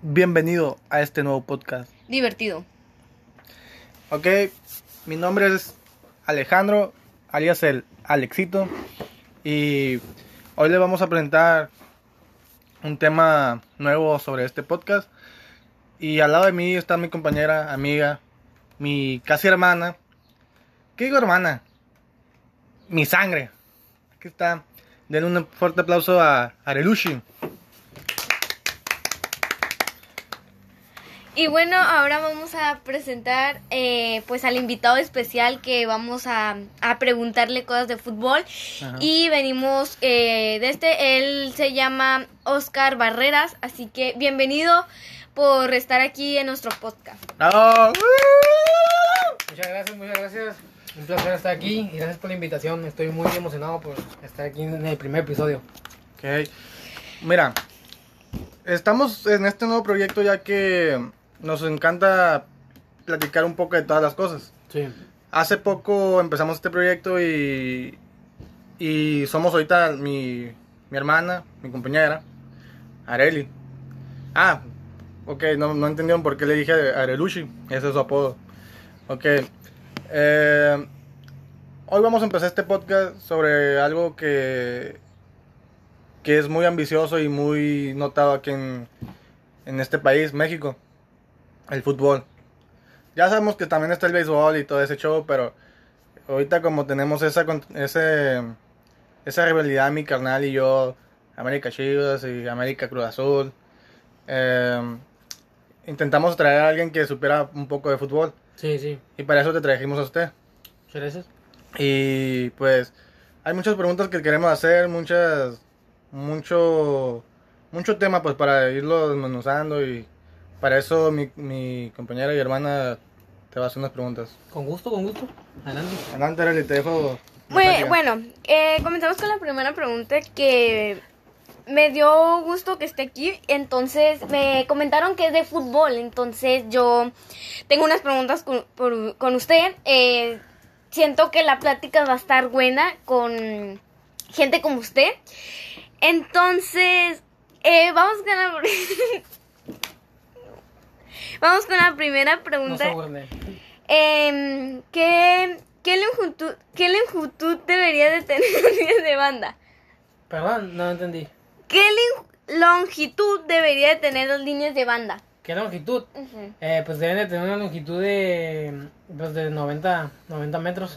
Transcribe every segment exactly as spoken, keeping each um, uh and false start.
Bienvenido a este nuevo podcast. Divertido. Ok, mi nombre es Alejandro, alias el Alexito. Y hoy les vamos a presentar un tema nuevo sobre este podcast. Y al lado de mí está mi compañera, amiga, mi casi hermana. ¿Qué digo hermana? Mi sangre. Aquí está. Den un fuerte aplauso a Arelushi. Y bueno, ahora vamos a presentar eh, pues al invitado especial que vamos a, a preguntarle cosas de fútbol. Ajá. Y venimos eh, de este, él se llama Oscar Barreras, así que bienvenido por estar aquí en nuestro podcast. ¡Oh! Muchas gracias, muchas gracias. Un placer estar aquí y gracias por la invitación. Estoy muy emocionado por estar aquí en el primer episodio. Ok, mira, estamos en este nuevo proyecto ya que nos encanta platicar un poco de todas las cosas. Sí. Hace poco empezamos este proyecto y, y somos ahorita mi, mi hermana, mi compañera, Areli. Ah, ok, no, no entendieron por qué le dije Arelushi, ese es su apodo. Ok, eh, hoy vamos a empezar este podcast sobre algo que, que es muy ambicioso y muy notado aquí en, en este país, México. El fútbol. Ya sabemos que también está el béisbol y todo ese show, pero ahorita como tenemos esa ese, esa rivalidad, mi carnal y yo, América Chivas y América Cruz Azul, eh, intentamos traer a alguien que supiera un poco de fútbol. Sí, sí. Y para eso te trajimos a usted. Muchas gracias. Y pues hay muchas preguntas que queremos hacer, muchas, mucho, mucho tema pues para irlo desmenuzando y para eso mi, mi compañera y hermana te va a hacer unas preguntas. Con gusto, con gusto. Adelante. Adelante, Arely, te dejo. Bueno, bueno eh, comenzamos con la primera pregunta que me dio gusto que esté aquí. Entonces me comentaron que es de fútbol. Entonces yo tengo unas preguntas con, por, con usted. Eh, siento que la plática va a estar buena con gente como usted. Entonces, eh, vamos con la... Vamos con la primera pregunta. No eh, ¿qué, qué, longitud, ¿Qué longitud debería de tener una línea de banda? Perdón, no entendí. ¿Qué longitud debería de tener las líneas de banda? ¿Qué longitud? Uh-huh. Eh, pues deben de tener una longitud de, pues de noventa metros.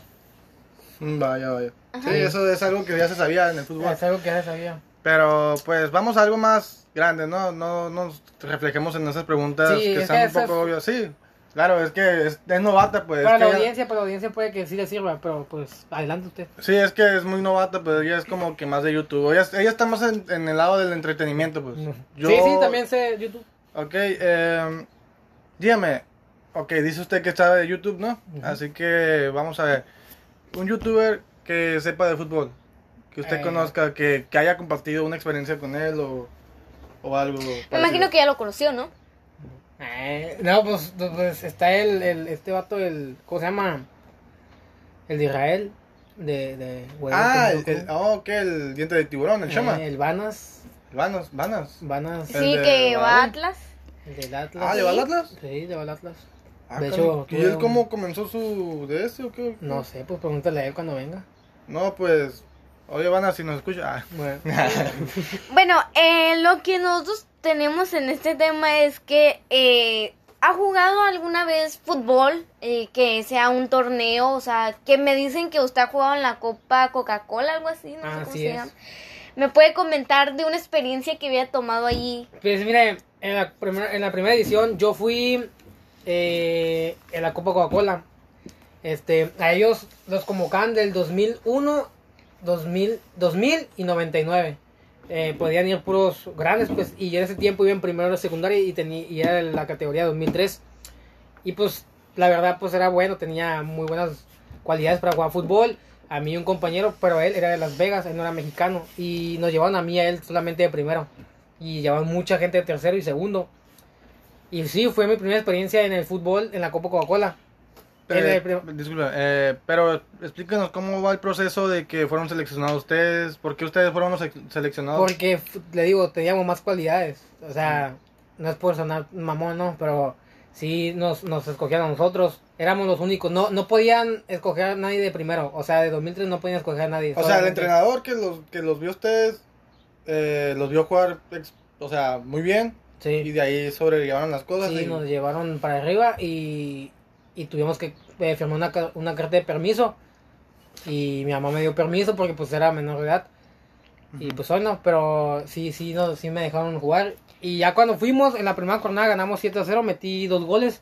Vaya, vaya. Ajá. Sí, eso es algo que ya se sabía en el fútbol. Es algo que ya se sabía. Pero pues vamos a algo más grande, ¿no? No nos reflejemos en esas preguntas sí, que es están que un poco es... obvias. Sí, claro, es que es, es novata, pues. Para es la que audiencia, ya... para la audiencia puede que sí le sirva, pero pues adelante usted. Sí, es que es muy novata, pero ella es como que más de YouTube. Ella, ella está más en, en el lado del entretenimiento, pues. Yo... Sí, sí, también sé YouTube. Ok, eh, dígame, ok, dice usted que sabe de YouTube, ¿no? Uh-huh. Así que vamos a ver, un youtuber que sepa de fútbol, que usted eh, conozca, que, que haya compartido una experiencia con él o, o algo. Me parecido. Imagino que ya lo conoció, ¿no? Eh, no, pues, pues está el, el, este vato, el, ¿cómo se llama? El de Israel, de, de Ah, el, el, oh, ok, el diente de tiburón, el eh, chama. El Vanas. Vanas, Vanas. Vanas. Sí, que va a Atlas. El del Atlas. Ah, ¿le va al Atlas? Sí, le va al Atlas. Ah, de hecho, ¿y él cómo comenzó su de ese o qué? No sé, pues pregúntale a él cuando venga. No, pues, oye, Vanas, si nos escucha. Ah. Bueno, bueno eh, lo que nosotros tenemos en este tema es que eh, ¿ha jugado alguna vez fútbol? Eh, que sea un torneo, o sea, que me dicen que usted ha jugado en la Copa Coca-Cola, algo así, no ah, sé cómo así se es. llama. ¿Me puede comentar de una experiencia que había tomado ahí? Pues mire, en la, primer, en la primera edición yo fui eh, en la Copa Coca-Cola. Este, a ellos los convocaban del dos mil uno, dos mil, dos mil y noventa y nueve. Eh, podían ir puros grandes, pues, y yo en ese tiempo iba en primero de secundaria y, tenía, y era la categoría dos mil tres. Y pues, la verdad, pues era bueno, tenía muy buenas cualidades para jugar fútbol. A mí un compañero, pero él era de Las Vegas, él no era mexicano. Y nos llevaban a mí a él solamente de primero. Y llevaban mucha gente de tercero y segundo. Y sí, fue mi primera experiencia en el fútbol en la Copa Coca-Cola. Eh, disculpa, eh, pero explíquenos cómo va el proceso de que fueron seleccionados ustedes. ¿Por qué ustedes fueron los seleccionados? Porque, le digo, teníamos más cualidades. O sea, no es por sonar mamón, no, pero sí nos, nos escogían a nosotros. Éramos los únicos, no no podían escoger a nadie de primero, o sea, de dos mil tres no podían escoger a nadie. O sea, el entrenador que los, que los vio ustedes, eh, los vio jugar, ex- o sea, muy bien, Sí. y de ahí sobrellevaron las cosas. Sí, y- nos llevaron para arriba y, y tuvimos que eh, firmar una, ca- una carta de permiso. Y mi mamá me dio permiso porque pues era menor de edad. Y pues hoy no, pero sí, sí, no, sí me dejaron jugar. Y ya cuando fuimos, en la primera jornada ganamos siete a cero, metí dos goles.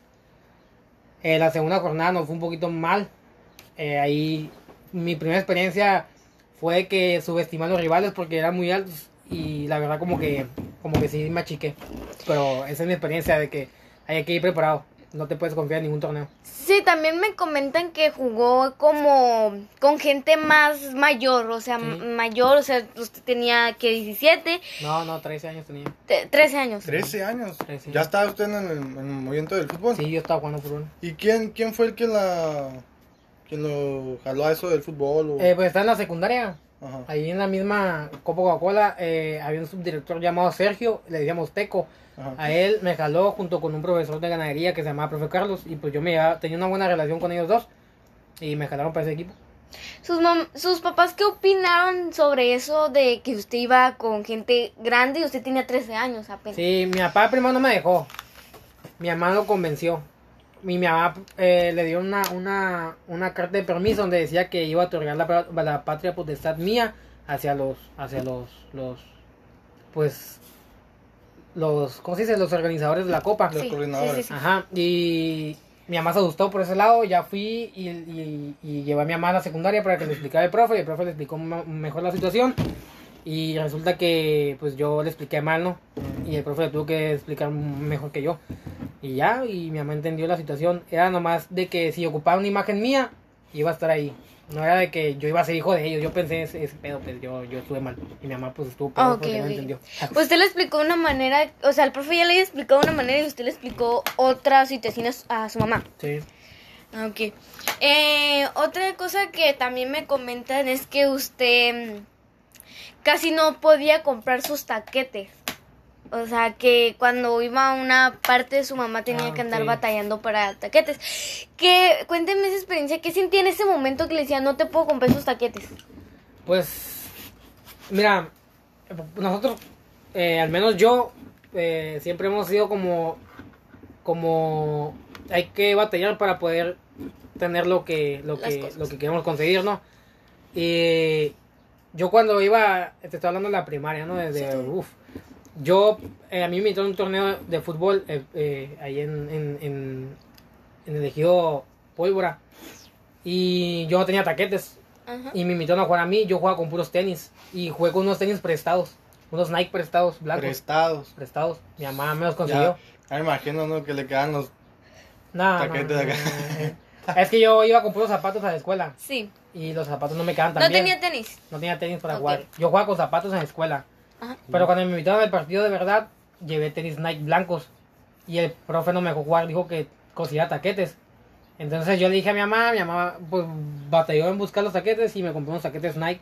En la segunda jornada nos fue un poquito mal. Eh, ahí mi primera experiencia fue que subestimé a los rivales porque eran muy altos. Y la verdad como que, como que sí me achiqué. Pero esa es mi experiencia de que hay que ir preparado. No te puedes confiar en ningún torneo. Sí, también me comentan que jugó como con gente más mayor, o sea, Sí. m- mayor, o sea, usted tenía que diecisiete, No, no, trece años tenía. te- trece años. trece años. trece. ¿Ya estaba usted en el, en el movimiento del fútbol? Sí, yo estaba jugando fútbol. ¿Y quién, quién fue el que la... quien lo jaló a eso del fútbol? O... Eh, pues está en la secundaria. Ajá. Ahí en la misma Copa Coca-Cola eh, había un subdirector llamado Sergio, le decíamos Teco. Ajá. A él me jaló junto con un profesor de ganadería que se llamaba Profe Carlos. Y pues yo me llevaba- tenía una buena relación con ellos dos. Y me jalaron para ese equipo. ¿Sus, mam- ¿Sus papás qué opinaron sobre eso de que usted iba con gente grande y usted tenía trece años apenas? Sí, mi papá primero no me dejó. Mi mamá lo convenció. Mi mamá eh, le dio una, una, una carta de permiso donde decía que iba a otorgar la, pa- la patria potestad mía hacia los, hacia los, los, pues, los, ¿cómo se dice? Los organizadores de la copa. Los Sí, coordinadores. sí, sí, sí. Ajá, y mi mamá se asustó por ese lado, ya fui y, y, y llevé a mi mamá a la secundaria para que le explicara el profe, y el profe le explicó ma- mejor la situación, y resulta que pues yo le expliqué mal, ¿no? Y el profe le tuvo que explicar mejor que yo, y ya, y mi mamá entendió la situación, era nomás de que si ocupaba una imagen mía, iba a estar ahí. No era de que yo iba a ser hijo de ellos, yo pensé ese, ese pedo, pues yo, yo estuve mal, y mi mamá pues estuvo peor Ah, ok, porque no ok. entendió. Usted le explicó de una manera, o sea, el profe ya le había explicado de una manera y usted le explicó otra situación a su, a su mamá. Sí. Ah, ok. Eh, otra cosa que también me comentan es que usted mm, casi no podía comprar sus taquetes. O sea, que cuando iba a una parte su mamá tenía Ah, que andar ok. batallando para taquetes. Que cuéntenme esa experiencia, ¿qué sentía en ese momento que le decía no te puedo comprar esos taquetes? Pues, mira, nosotros, eh, al menos yo, eh, siempre hemos sido como, como, hay que batallar para poder tener lo que, lo Las que, cosas. lo que queremos conseguir, ¿no? Y yo cuando iba, te estoy hablando de la primaria, ¿no? Desde, uf, yo, eh, a mí me invitaron a un torneo de fútbol eh, eh, ahí en, en, en, en el ejido Pólvora, y yo no tenía taquetes. Ajá. Y me invitaron a jugar a mí, yo jugaba con puros tenis. Y jugué con unos tenis prestados. Unos Nike prestados, blancos. Prestados. prestados. Mi mamá me los Ya, consiguió. ya me imagino, ¿no? Que le quedan los... No, no, taquetes no, acá. no, no. Es que yo iba con puros zapatos a la escuela. Sí. Y los zapatos no me quedaban tan No bien. tenía tenis. No tenía tenis para Ok. jugar. Yo jugaba con zapatos en la escuela. Ajá. Pero cuando me invitaron al partido de verdad, llevé tenis Nike blancos. Y el profe no me dejó jugar, dijo que consiguiera taquetes. Entonces yo le dije a mi mamá, mi mamá pues batalló en buscar los taquetes y me compró unos taquetes Nike.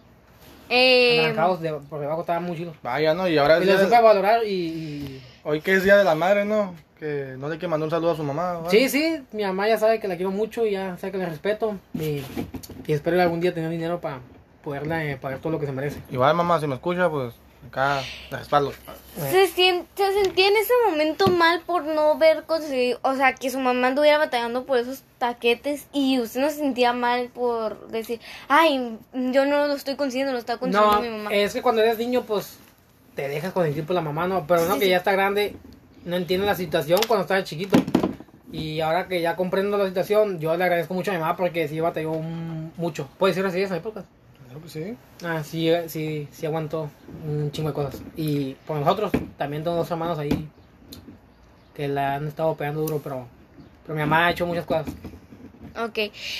Eh, Anaranjados, de, por debajo estaban muy chidos. Vaya, ¿no? Y ahora es Y día los de- supe valorar y, y- hoy que es Día de la Madre, ¿no? Que no le que mandar un saludo a su mamá. ¿vale? Sí, sí, mi mamá ya sabe que la quiero mucho y ya sabe que la respeto. Y, y espero algún día tener dinero para poderle pagar todo lo que se merece. Igual, mamá, si me escucha, pues acá la respaldo. se, sien- se sentía en ese momento mal por no ver conseguido, o sea, que su mamá anduviera batallando por esos taquetes y usted no se sentía mal por decir, ay, yo no lo estoy consiguiendo, lo está consiguiendo No, mi mamá. es que cuando eres niño, pues te dejas consentir por la mamá, ¿no? Pero no, Sí, que sí. ya está grande, no entiende la situación cuando estaba chiquito. Y ahora que ya comprendo la situación, yo le agradezco mucho a mi mamá porque sí batalló un- mucho. ¿Puedes decir así esa época? Claro que sí. Ah, sí, eh, sí, sí aguantó un chingo de cosas. Y por nosotros, también tengo dos hermanos ahí que la han estado pegando duro, pero, pero mi mamá ha hecho muchas cosas. Ok.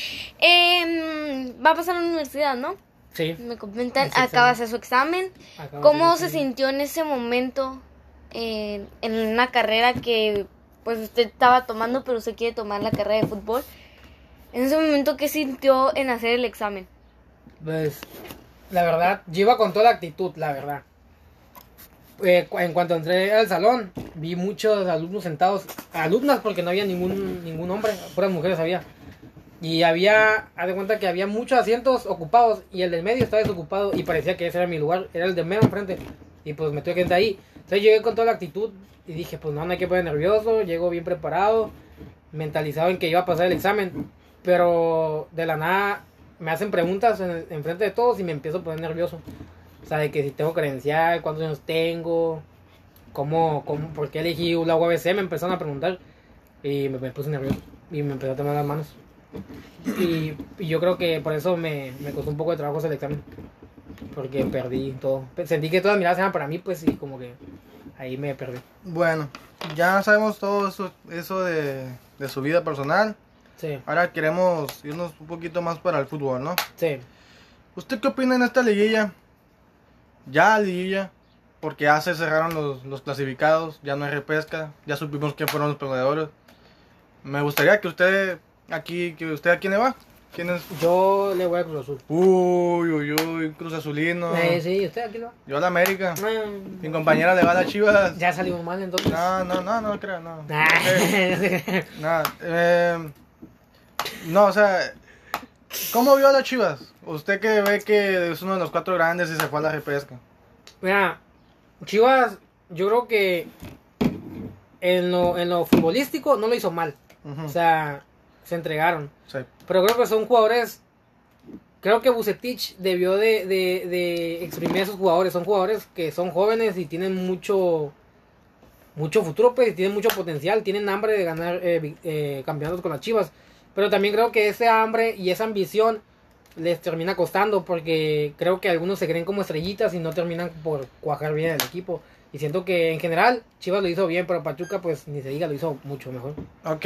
Em, va a pasar a la universidad, ¿no? Sí. Me comentan, Ese acaba de examen. hacer su examen. acabo ¿Cómo de- se sintió en ese momento eh, en una carrera que pues usted estaba tomando, pero usted quiere tomar la carrera de fútbol? En ese momento, ¿qué sintió en hacer el examen? Pues, la verdad, yo iba con toda la actitud, la verdad. Eh, cu- en cuanto entré al salón, vi muchos alumnos sentados, alumnas porque no había ningún ningún hombre, puras mujeres había. Y había, haz de cuenta que había muchos asientos ocupados y el del medio estaba desocupado y parecía que ese era mi lugar, era el de mero enfrente. Y pues me tuve que sentar ahí. Entonces llegué con toda la actitud y dije, pues no, no hay que poner nervioso, llego bien preparado, mentalizado en que iba a pasar el examen. Pero de la nada me hacen preguntas en, en frente de todos y me empiezo a poner nervioso. O sea, de que si tengo credencial, cuántos años tengo, cómo, cómo, por qué elegí la U A B C, me empezaron a preguntar. Y me, me puse nervioso y me empezó a temblar las manos. Y, y yo creo que por eso me, me costó un poco de trabajo hacer el examen. Porque perdí todo. Sentí que todas las miradas eran para mí, pues, y como que ahí me perdí. Bueno, ya sabemos todo eso, eso de, de su vida personal. Sí, Ahora queremos irnos un poquito más para el fútbol, ¿no? sí. ¿Usted qué opina en esta liguilla? Ya liguilla, porque ya se cerraron los, los clasificados, ya no hay repesca, ya supimos quién fueron los perdedores. Me gustaría que usted aquí, que usted a quién le va. ¿Quién es? Yo le voy a Cruz Azul. Uy, uy, uy, Cruz Azulino. Eh, sí, ¿usted aquí lo va? Yo a la América. Mm, Mi compañera le va a las Chivas. Ya salimos mal entonces. No, no, no, no creo, no. Ah. Eh, no, eh, no, o sea, ¿cómo vio a las Chivas? Usted que ve que es uno de los cuatro grandes y se fue a la repesca. Mira, Chivas, yo creo que en lo, en lo futbolístico no lo hizo mal. Ujú. O sea, se entregaron. Sí. Pero creo que son jugadores. Creo que Vucetich debió de, de, de exprimir a esos jugadores. Son jugadores que son jóvenes y tienen mucho mucho futuro, pues, y tienen mucho potencial. Tienen hambre de ganar eh, vi- eh, campeonatos con las Chivas. Pero también creo que ese hambre y esa ambición les termina costando. Porque creo que algunos se creen como estrellitas y no terminan por cuajar bien el equipo. Y siento que en general Chivas lo hizo bien, pero Pachuca, pues ni se diga, lo hizo mucho mejor. Ok.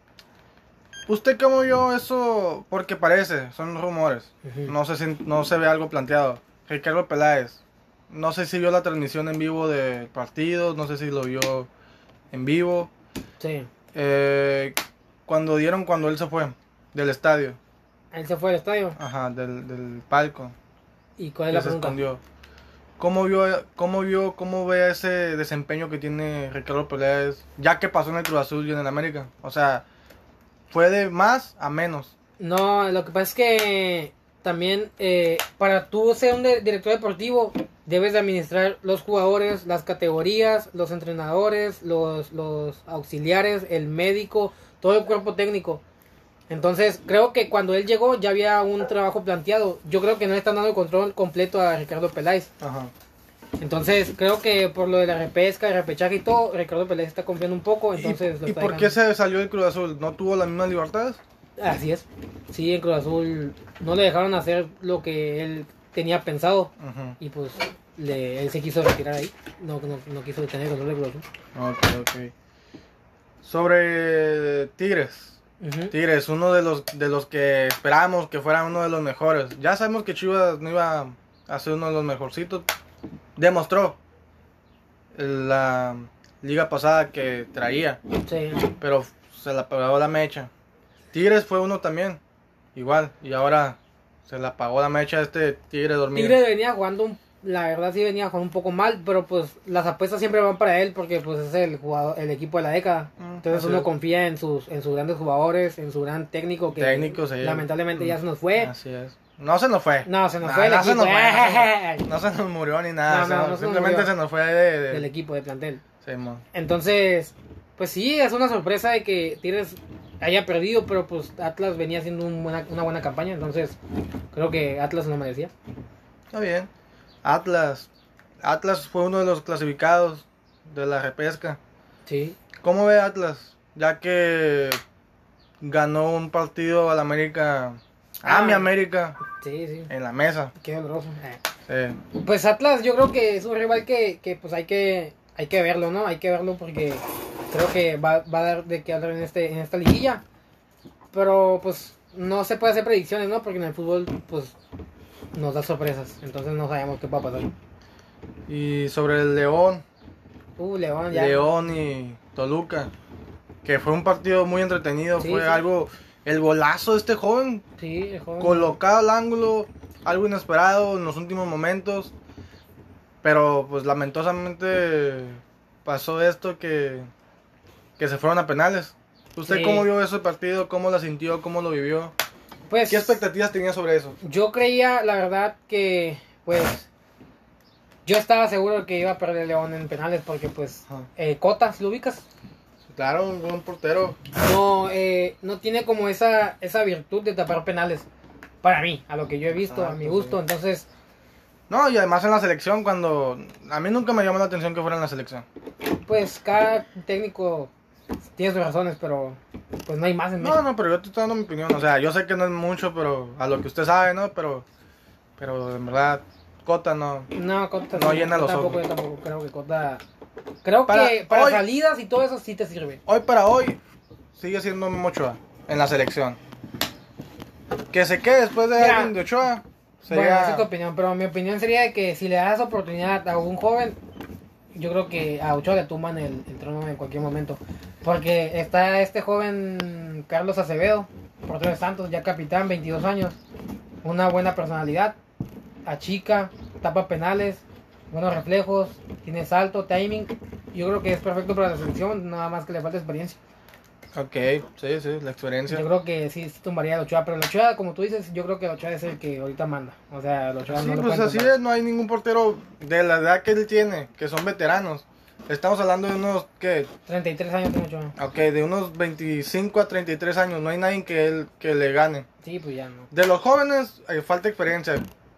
¿Usted cómo vio eso? Porque parece, son rumores. Ujú. No sé si no se ve algo planteado. Ricardo Peláez. No sé si vio la transmisión en vivo del partido, no sé si lo vio en vivo. Sí. Eh, cuando dieron, cuando él se fue del estadio. Él se fue al estadio. Ajá, del, del palco. ¿Y cuál es Que la se pregunta? escondió. ¿Cómo vio, cómo vio, cómo ve ese desempeño que tiene Ricardo Peláez, ya que pasó en el Cruz Azul y en el América? O sea, fue de más a menos. No, lo que pasa es que también eh, para tú ser un de- director deportivo debes de administrar los jugadores, las categorías, los entrenadores, los, los auxiliares, el médico, todo el cuerpo técnico. Entonces creo que cuando él llegó ya había un trabajo planteado. Yo creo que no le están dando el control completo a Ricardo Peláez. Ajá. Entonces creo que por lo de la repesca, el repechaje y todo, Ricardo Peláez está confiando un poco. ¿Y, Entonces lo y está por qué dejando. se salió del Cruz Azul? ¿No tuvo las mismas libertades? Así es. Sí, en Cruz Azul no le dejaron hacer lo que él tenía pensado. Ajá. Y pues le, él se quiso retirar ahí. No, no, no quiso tener el control de Cruz Azul. Ok, ok. Sobre Tigres. Ujú. Tigres, uno de los de los que esperábamos que fuera uno de los mejores. Ya sabemos que Chivas no iba a ser uno de los mejorcitos. Demostró la liga pasada que traía, Sí. pero se la apagó la mecha. Tigres fue uno también, igual, y ahora se la apagó la mecha a este Tigre dormido. Tigre venía jugando, un- la verdad sí venía jugando un poco mal, pero pues las apuestas siempre van para él porque pues es el jugador, el equipo de la década. Mm, Entonces así uno es. confía en sus, en sus grandes jugadores, en su gran técnico que Técnico, sí. lamentablemente ya Mm, se nos fue. Así es. No se nos fue. No, se nos No, fue el no se equipo. nos fue, no se- No se nos murió ni nada. No, o sea, no, no se nos simplemente murió. se nos fue de... de- Del equipo de plantel. Sí, mo. Entonces, pues sí, es una sorpresa de que Tigres haya perdido, pero pues Atlas venía haciendo un buena- una buena campaña, entonces creo que Atlas lo merecía. Está bien. Atlas. Atlas fue uno de los clasificados de la repesca. Sí, ¿Cómo ve Atlas? Ya que ganó un partido al América. A Ah. mi América. sí, sí, En la mesa. qué doloroso. Eh. Sí. Pues Atlas yo creo que es un rival que, que pues hay que hay que verlo, ¿no? Hay que verlo porque creo que va, va a dar de qué hablar en este en esta liguilla. Pero pues no se puede hacer predicciones, ¿no? Porque en el fútbol pues nos da sorpresas, entonces no sabemos qué va a pasar. Y sobre el León. Uh, León ya. León y Toluca. Que fue un partido muy entretenido. Sí, fue sí. algo. El golazo de este joven. Sí, el joven. Colocado al ángulo. Algo inesperado en los últimos momentos. Pero pues lamentosamente pasó esto que, que se fueron a penales. ¿Usted Sí. cómo vio ese partido? ¿Cómo lo sintió? ¿Cómo lo vivió? Pues ¿Qué expectativas tenía sobre eso? yo creía, la verdad, que pues yo estaba seguro que iba a perder León en penales porque pues Ajá. eh, Cota, ¿lo ubicas? Claro, un buen portero. No, eh, no tiene como esa, esa virtud de tapar penales. Para mí, a lo que yo he visto, Ah, a mi pues gusto. sí. Entonces, No, y además en la selección, cuando... A mí nunca me llamó la atención que fuera en la selección. pues cada técnico tiene sus razones, pero pues no hay más en No, México. no, pero yo te estoy dando mi opinión. O sea, yo sé que no es mucho, pero a lo que usted sabe, ¿no? Pero, pero en verdad, Cota no... No, Cota No sí, llena yo los tampoco, ojos. yo tampoco creo que Cota... Creo Para que para hoy- salidas y todo eso sí te sirve. Hoy para hoy, sigue siendo Memo Ochoa en la selección. Que se quede después de Mira, alguien de Ochoa. Bueno, Sería... esa es tu opinión, pero mi opinión sería de que si le das oportunidad a un joven, yo creo que a Ochoa le tumban el, el trono en cualquier momento. Porque está este joven Carlos Acevedo, portero de Santos, ya capitán, veintidós años, una buena personalidad, achica, tapa penales, buenos reflejos, tiene salto, timing. Yo creo que es perfecto para la selección, nada más que le falta experiencia. Ok, sí, sí, la experiencia. Yo creo que sí, sí tumbaría a Ochoa, pero el Ochoa, como tú dices, yo creo que el Ochoa es el que ahorita manda. O sea, el Ochoa Sí, no lo pues pueden así tumbar. es, no hay ningún portero de la edad que él tiene, que son veteranos. Estamos hablando de unos, ¿qué? treinta y tres años tiene Ochoa. Ok, de unos veinticinco a treinta y tres años, no hay nadie que él que le gane. Sí, pues ya no. De los jóvenes, eh, falta experiencia.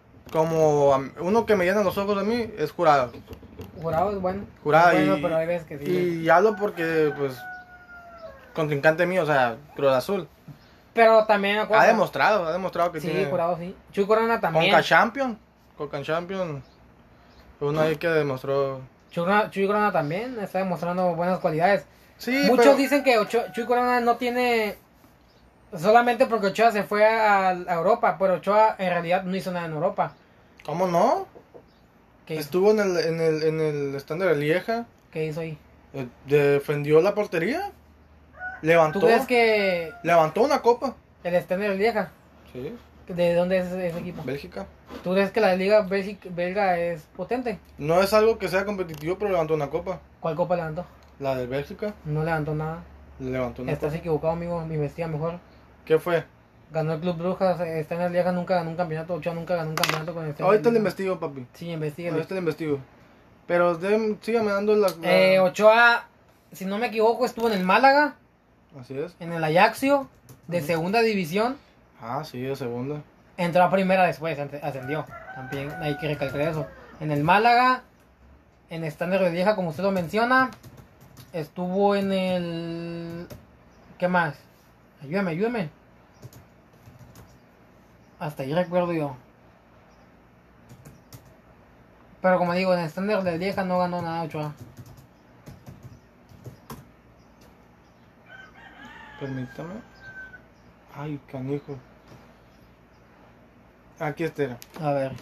Como um, uno que me llena los ojos a mí es Jurado. Jurado es bueno. Jurado Es bueno, y, pero hay veces que sí. y hablo porque, pues, contrincante mío, o sea, Cruz Azul. Pero también me acuerdo. Ha demostrado, ha demostrado que Sí, tiene... Jurado sí. Chuy Corona también. Conca Champion, Conca Champion, uno ahí que demostró... Chuy Corona, Chuy Corona también está demostrando buenas cualidades. Sí, Muchos pero- dicen que Ochoa- Chuy Corona no tiene. Solamente porque Ochoa se fue a, a Europa, pero Ochoa en realidad no hizo nada en Europa. ¿Cómo no? ¿Qué hizo? Estuvo en el, en el, en el estándar de Lieja, ¿Qué hizo ahí? eh, defendió la portería, levantó, ¿Tú crees que levantó una copa. el Standard de Lieja, Sí, de dónde es ese equipo? Bélgica. ¿Tú crees que la liga Bélgica- belga es potente? No es algo que sea competitivo, pero levantó una copa. ¿Cuál copa levantó? La de Bélgica No levantó nada. levantó una Estás copa. equivocado, amigo. Me investiga mejor. ¿Qué fue? Ganó el Club Brujas. Está en la Lieja, nunca ganó un campeonato. Ochoa nunca ganó un campeonato con el Standard Ahorita le Lieja. investigo, papi. Sí, investiga. Ahorita le investigo. Pero de, sígame dando la... la- Eh, Ochoa, si no me equivoco, estuvo en el Málaga, Así es. en el Ajaxio, de segunda división. Ah, sí, de segunda. Entró a primera después, ante- ascendió. También hay que recalcar eso. En el Málaga, en Standard de Lieja, como usted lo menciona. Estuvo en el... ¿Qué más? Ayúdame, ayúdame. Hasta ahí recuerdo yo. Pero como digo, en el Standard de Lieja no ganó nada Ochoa. Permítame. Ay, canijo. Aquí está. A ver.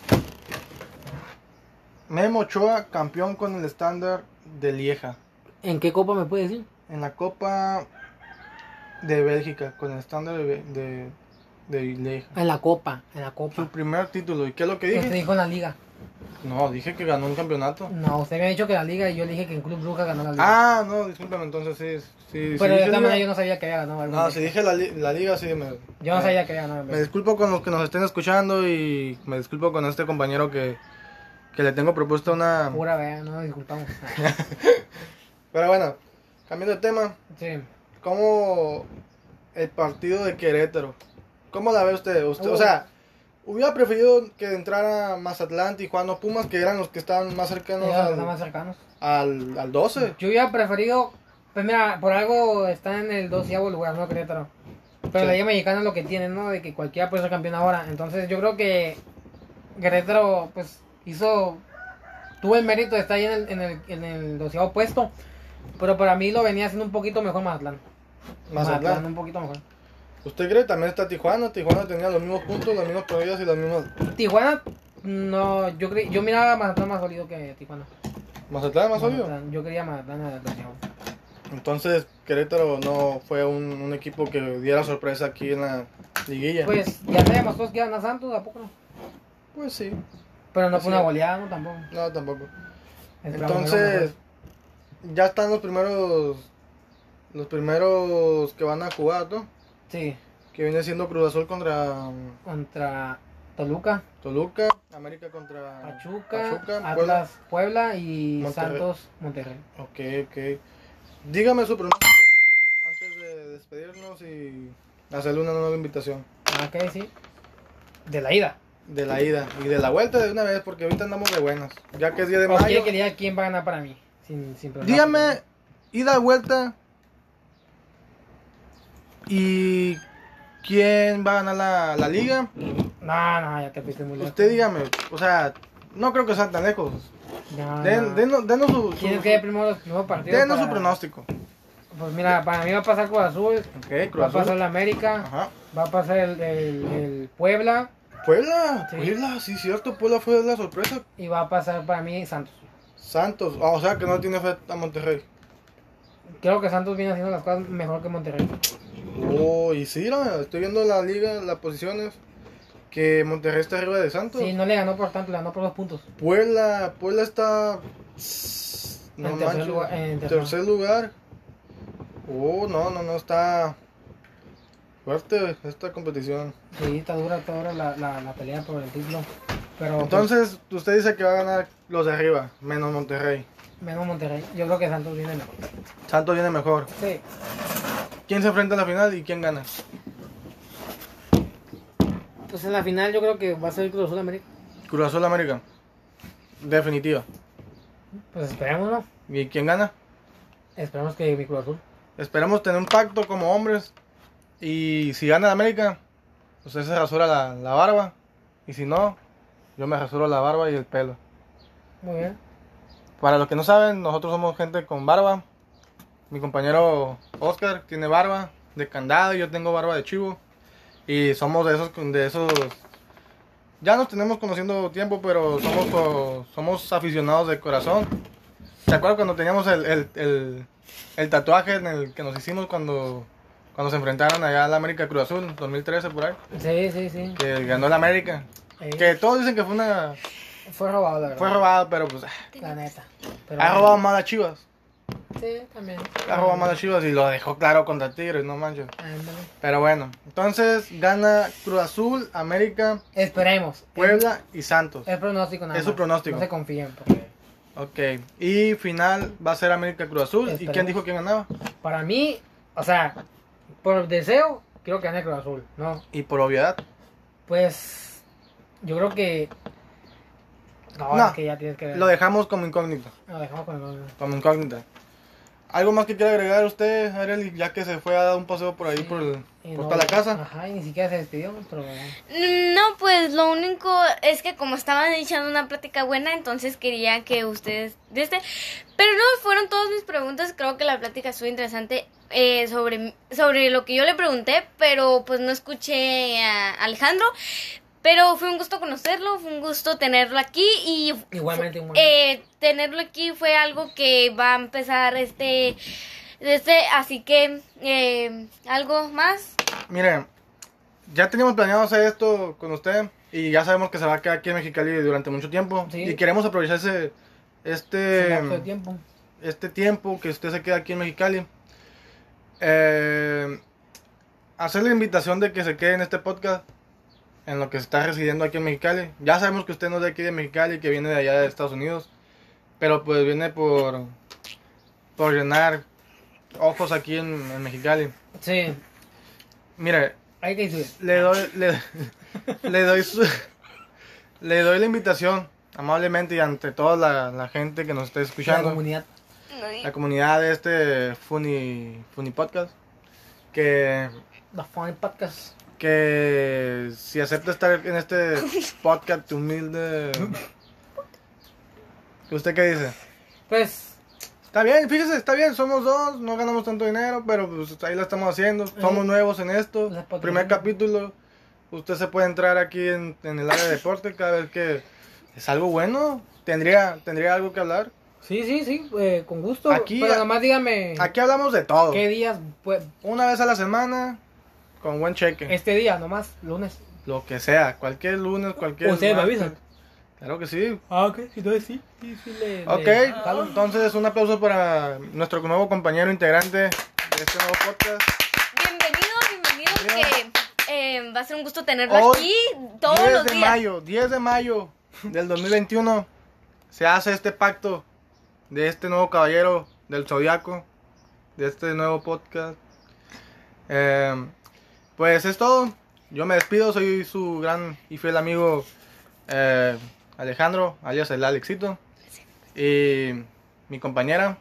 Memo Ochoa, campeón con el estándar de Lieja. ¿En qué copa me puede decir? En la Copa de Bélgica, con el estándar de, de, de Lieja. En la copa, en la Su copa. primer título. ¿Y qué es lo que Usted dije? dijo en la liga. No, dije que ganó un campeonato. No, usted me ha dicho que la liga y yo le dije que en Club Brujas ganó la liga. Ah, no, discúlpame, entonces sí. sí Pero sí de dije esta manera liga- yo no sabía que había ganado algo. No, si dije la, li- la liga, sí me... Yo no sabía que había ganado. Me disculpo con los que nos estén escuchando y me disculpo con este compañero que, que le tengo propuesto una... Pura vea, no nos disculpamos. Pero bueno, cambiando de tema, Sí. ¿cómo el partido de Querétaro? ¿Cómo la ve usted? usted Uh. O sea, hubiera preferido que entrara Mazatlán, Tijuana o Pumas, que eran los que estaban más cercanos Ellos al, están más cercanos. al, al doce. Yo hubiera preferido. Pues mira, por algo están en el doceavo lugar, ¿no? Querétaro. Pero Sí. la Liga Mexicana es lo que tiene, ¿no? De que cualquiera puede ser campeón ahora. Entonces yo creo que Querétaro, pues, hizo. Tuvo el mérito de estar ahí en el, en el, en el doceavo puesto. Pero para mí lo venía haciendo un poquito mejor Mazatlán. Mazatlán. un poquito mejor. ¿Usted cree? También está Tijuana. Tijuana tenía los mismos puntos, las mismas probabilidades y las mismas... Tijuana, no, yo cre yo miraba a Mazatlán más sólido que Tijuana. ¿Mazatlán más obvio? Mazatlán, yo quería Mazatlán al doceavo. Entonces, Querétaro no fue un, un equipo que diera sorpresa aquí en la liguilla. Pues ya se demostró que iban a Santos, ¿a poco no? Pues sí. Pero no Así fue una es. goleada, ¿no? Tampoco. No, tampoco. Esperamos algo Entonces, mejor. ya están los primeros, los primeros que van a jugar, ¿no? Sí, Que viene siendo Cruz Azul contra contra Toluca, Toluca, América contra Pachuca, Pachuca, Atlas, Puebla. Puebla, y Monterrey. Santos, Monterrey. Ok, ok. Dígame su pronóstico antes de despedirnos y hacerle una nueva invitación. Ok, sí. De la ida. De la ida y de la vuelta de una vez, porque ahorita andamos de buenas. Ya que es día de ¿O mayo. quiere que diga quién va a ganar para mí? Sin, sin pronóstico. Dígame, ida, vuelta. ¿Y quién va a ganar la, la liga? No, no, ya te fuiste muy lejos. Usted dígame, o sea, no creo que sea tan lejos. No, Den, no. denos, denos su, ¿Quién es su, que hay primero los primeros partidos? denos su para- pronóstico. Pues mira, para mí va a pasar Cruz Azul, Ok, Cruz va a pasar Azul. la América, Ajá. va a pasar el, el, el Puebla Puebla, Sí. Puebla, sí, cierto, Puebla fue la sorpresa. y va a pasar para mí Santos. Santos, ah, o sea que no tiene fe a Monterrey. Creo que Santos viene haciendo las cosas mejor que Monterrey. Oh, y sí, no, estoy viendo la liga, las posiciones, que Monterrey está arriba de Santos. Sí, no le ganó por tanto, le ganó por dos puntos. Puebla, Puebla está no En tercer manches, lugar- en tercer- tercer lugar. Oh, no, no, no, está fuerte esta competición. Sí, está dura, está dura la, la, la pelea por el título. Pero pues, Entonces, usted dice que va a ganar los de arriba, menos Monterrey. menos Monterrey. Yo creo que Santos viene mejor. Santos viene mejor. Sí. ¿Quién se enfrenta en la final y quién gana? Pues en la final yo creo que va a ser Cruz Azul América. Cruz Azul América. Definitiva. Pues esperemos, ¿no? ¿Y quién gana? Esperemos que mi Cruz Azul. Esperemos tener un pacto como hombres. Y si gana la América, usted se rasura la, la barba. Y si no, yo me rasuro la barba y el pelo. Muy bien. Para los que no saben, nosotros somos gente con barba. Mi compañero Oscar tiene barba de candado y yo tengo barba de chivo. Y somos de esos, de esos... Ya nos tenemos conociendo tiempo, pero somos, co- somos aficionados de corazón. ¿Se acuerdan cuando teníamos el, el, el, el tatuaje en el que nos hicimos cuando, cuando se enfrentaron allá a la América Cruz Azul, dos mil trece por ahí? Sí, sí, sí. Que ganó la América. Eh, Que todos dicen que fue una... Fue robado, la verdad. Fue robado, pero pues... La neta. Pero, Ha robado más a Chivas. Sí, también. Ha robado más a Chivas y lo dejó claro contra Tigres, no manches. Ándale. Pero bueno, entonces gana Cruz Azul, América, Esperemos. Puebla y Santos. Es pronóstico nada Es su más. pronóstico. No se confíen. Porque Ok, y final va a ser América Cruz Azul. ¿Y Esperemos. quién dijo quién ganaba? para mí, o sea, por deseo, creo que gane Cruz Azul. No, Y por obviedad. pues yo creo que... No, No, es que ya tienes que ver. Lo dejamos como incógnita. Lo dejamos con el... Como incógnita. ¿Algo más que quiera agregar usted, Arely, ya que se fue a dar un paseo por ahí Sí, por, el- y por no- toda la casa? Ajá, y ni siquiera se despidió, pero... No, pues lo único es que como estaban echando una plática buena, entonces quería que ustedes... de este, pero no, fueron todas mis preguntas. Creo que la plática estuvo interesante eh, sobre, sobre lo que yo le pregunté, pero pues no escuché a Alejandro. Pero fue un gusto conocerlo, fue un gusto tenerlo aquí y Igualmente, igualmente. eh, tenerlo aquí fue algo que va a empezar este, este así que eh, algo más. Mire, ya teníamos planeado hacer esto con usted y ya sabemos que se va a quedar aquí en Mexicali durante mucho tiempo. Sí. Y queremos aprovechar ese, este, Ese lapso de tiempo. este tiempo que usted se queda aquí en Mexicali. Eh, hacer la invitación de que se quede en este podcast en lo que se está residiendo aquí en Mexicali. Ya sabemos que usted no es de aquí de Mexicali, que viene de allá de Estados Unidos, pero pues viene por, por llenar ojos aquí en, en Mexicali. Sí, Mire, hay que decir. le doy, le, le doy su- le doy la invitación amablemente y ante toda la, la gente que nos esté La escuchando, comunidad. la comunidad de este Funny, Funny Podcast, que, The Fine Podcast. que si acepta estar en este podcast humilde, ¿usted qué dice? Pues, Está bien, fíjese, está bien, somos dos, no ganamos tanto dinero, pero pues ahí la estamos haciendo, somos Eh, nuevos en esto, las patrocinas. primer capítulo, usted se puede entrar aquí en, en el área de deporte cada vez que es algo bueno, tendría, tendría algo que hablar. sí, sí, sí, eh, con gusto. Aquí- pero nomás dígame Aquí hablamos de todo, qué días, pues, una vez a la semana, con buen cheque, este día nomás, lunes. lo que sea, cualquier lunes, cualquier Ustedes me martes. avisan. Claro que sí. Ah, ok, si entonces sí. sí, sí le, Ok, le- jalo. entonces un aplauso para nuestro nuevo compañero integrante de este nuevo podcast. Bienvenido, bienvenido, Bienvenido. que eh, va a ser un gusto tenerlo Hoy, aquí todos diez los de días. mayo, diez de mayo del dos mil veintiuno se hace este pacto de este nuevo caballero del Zodiaco, de este nuevo podcast. Eh, pues es todo. Yo me despido, soy su gran y fiel amigo eh, Alejandro, alias el Alexito. Y mi compañera.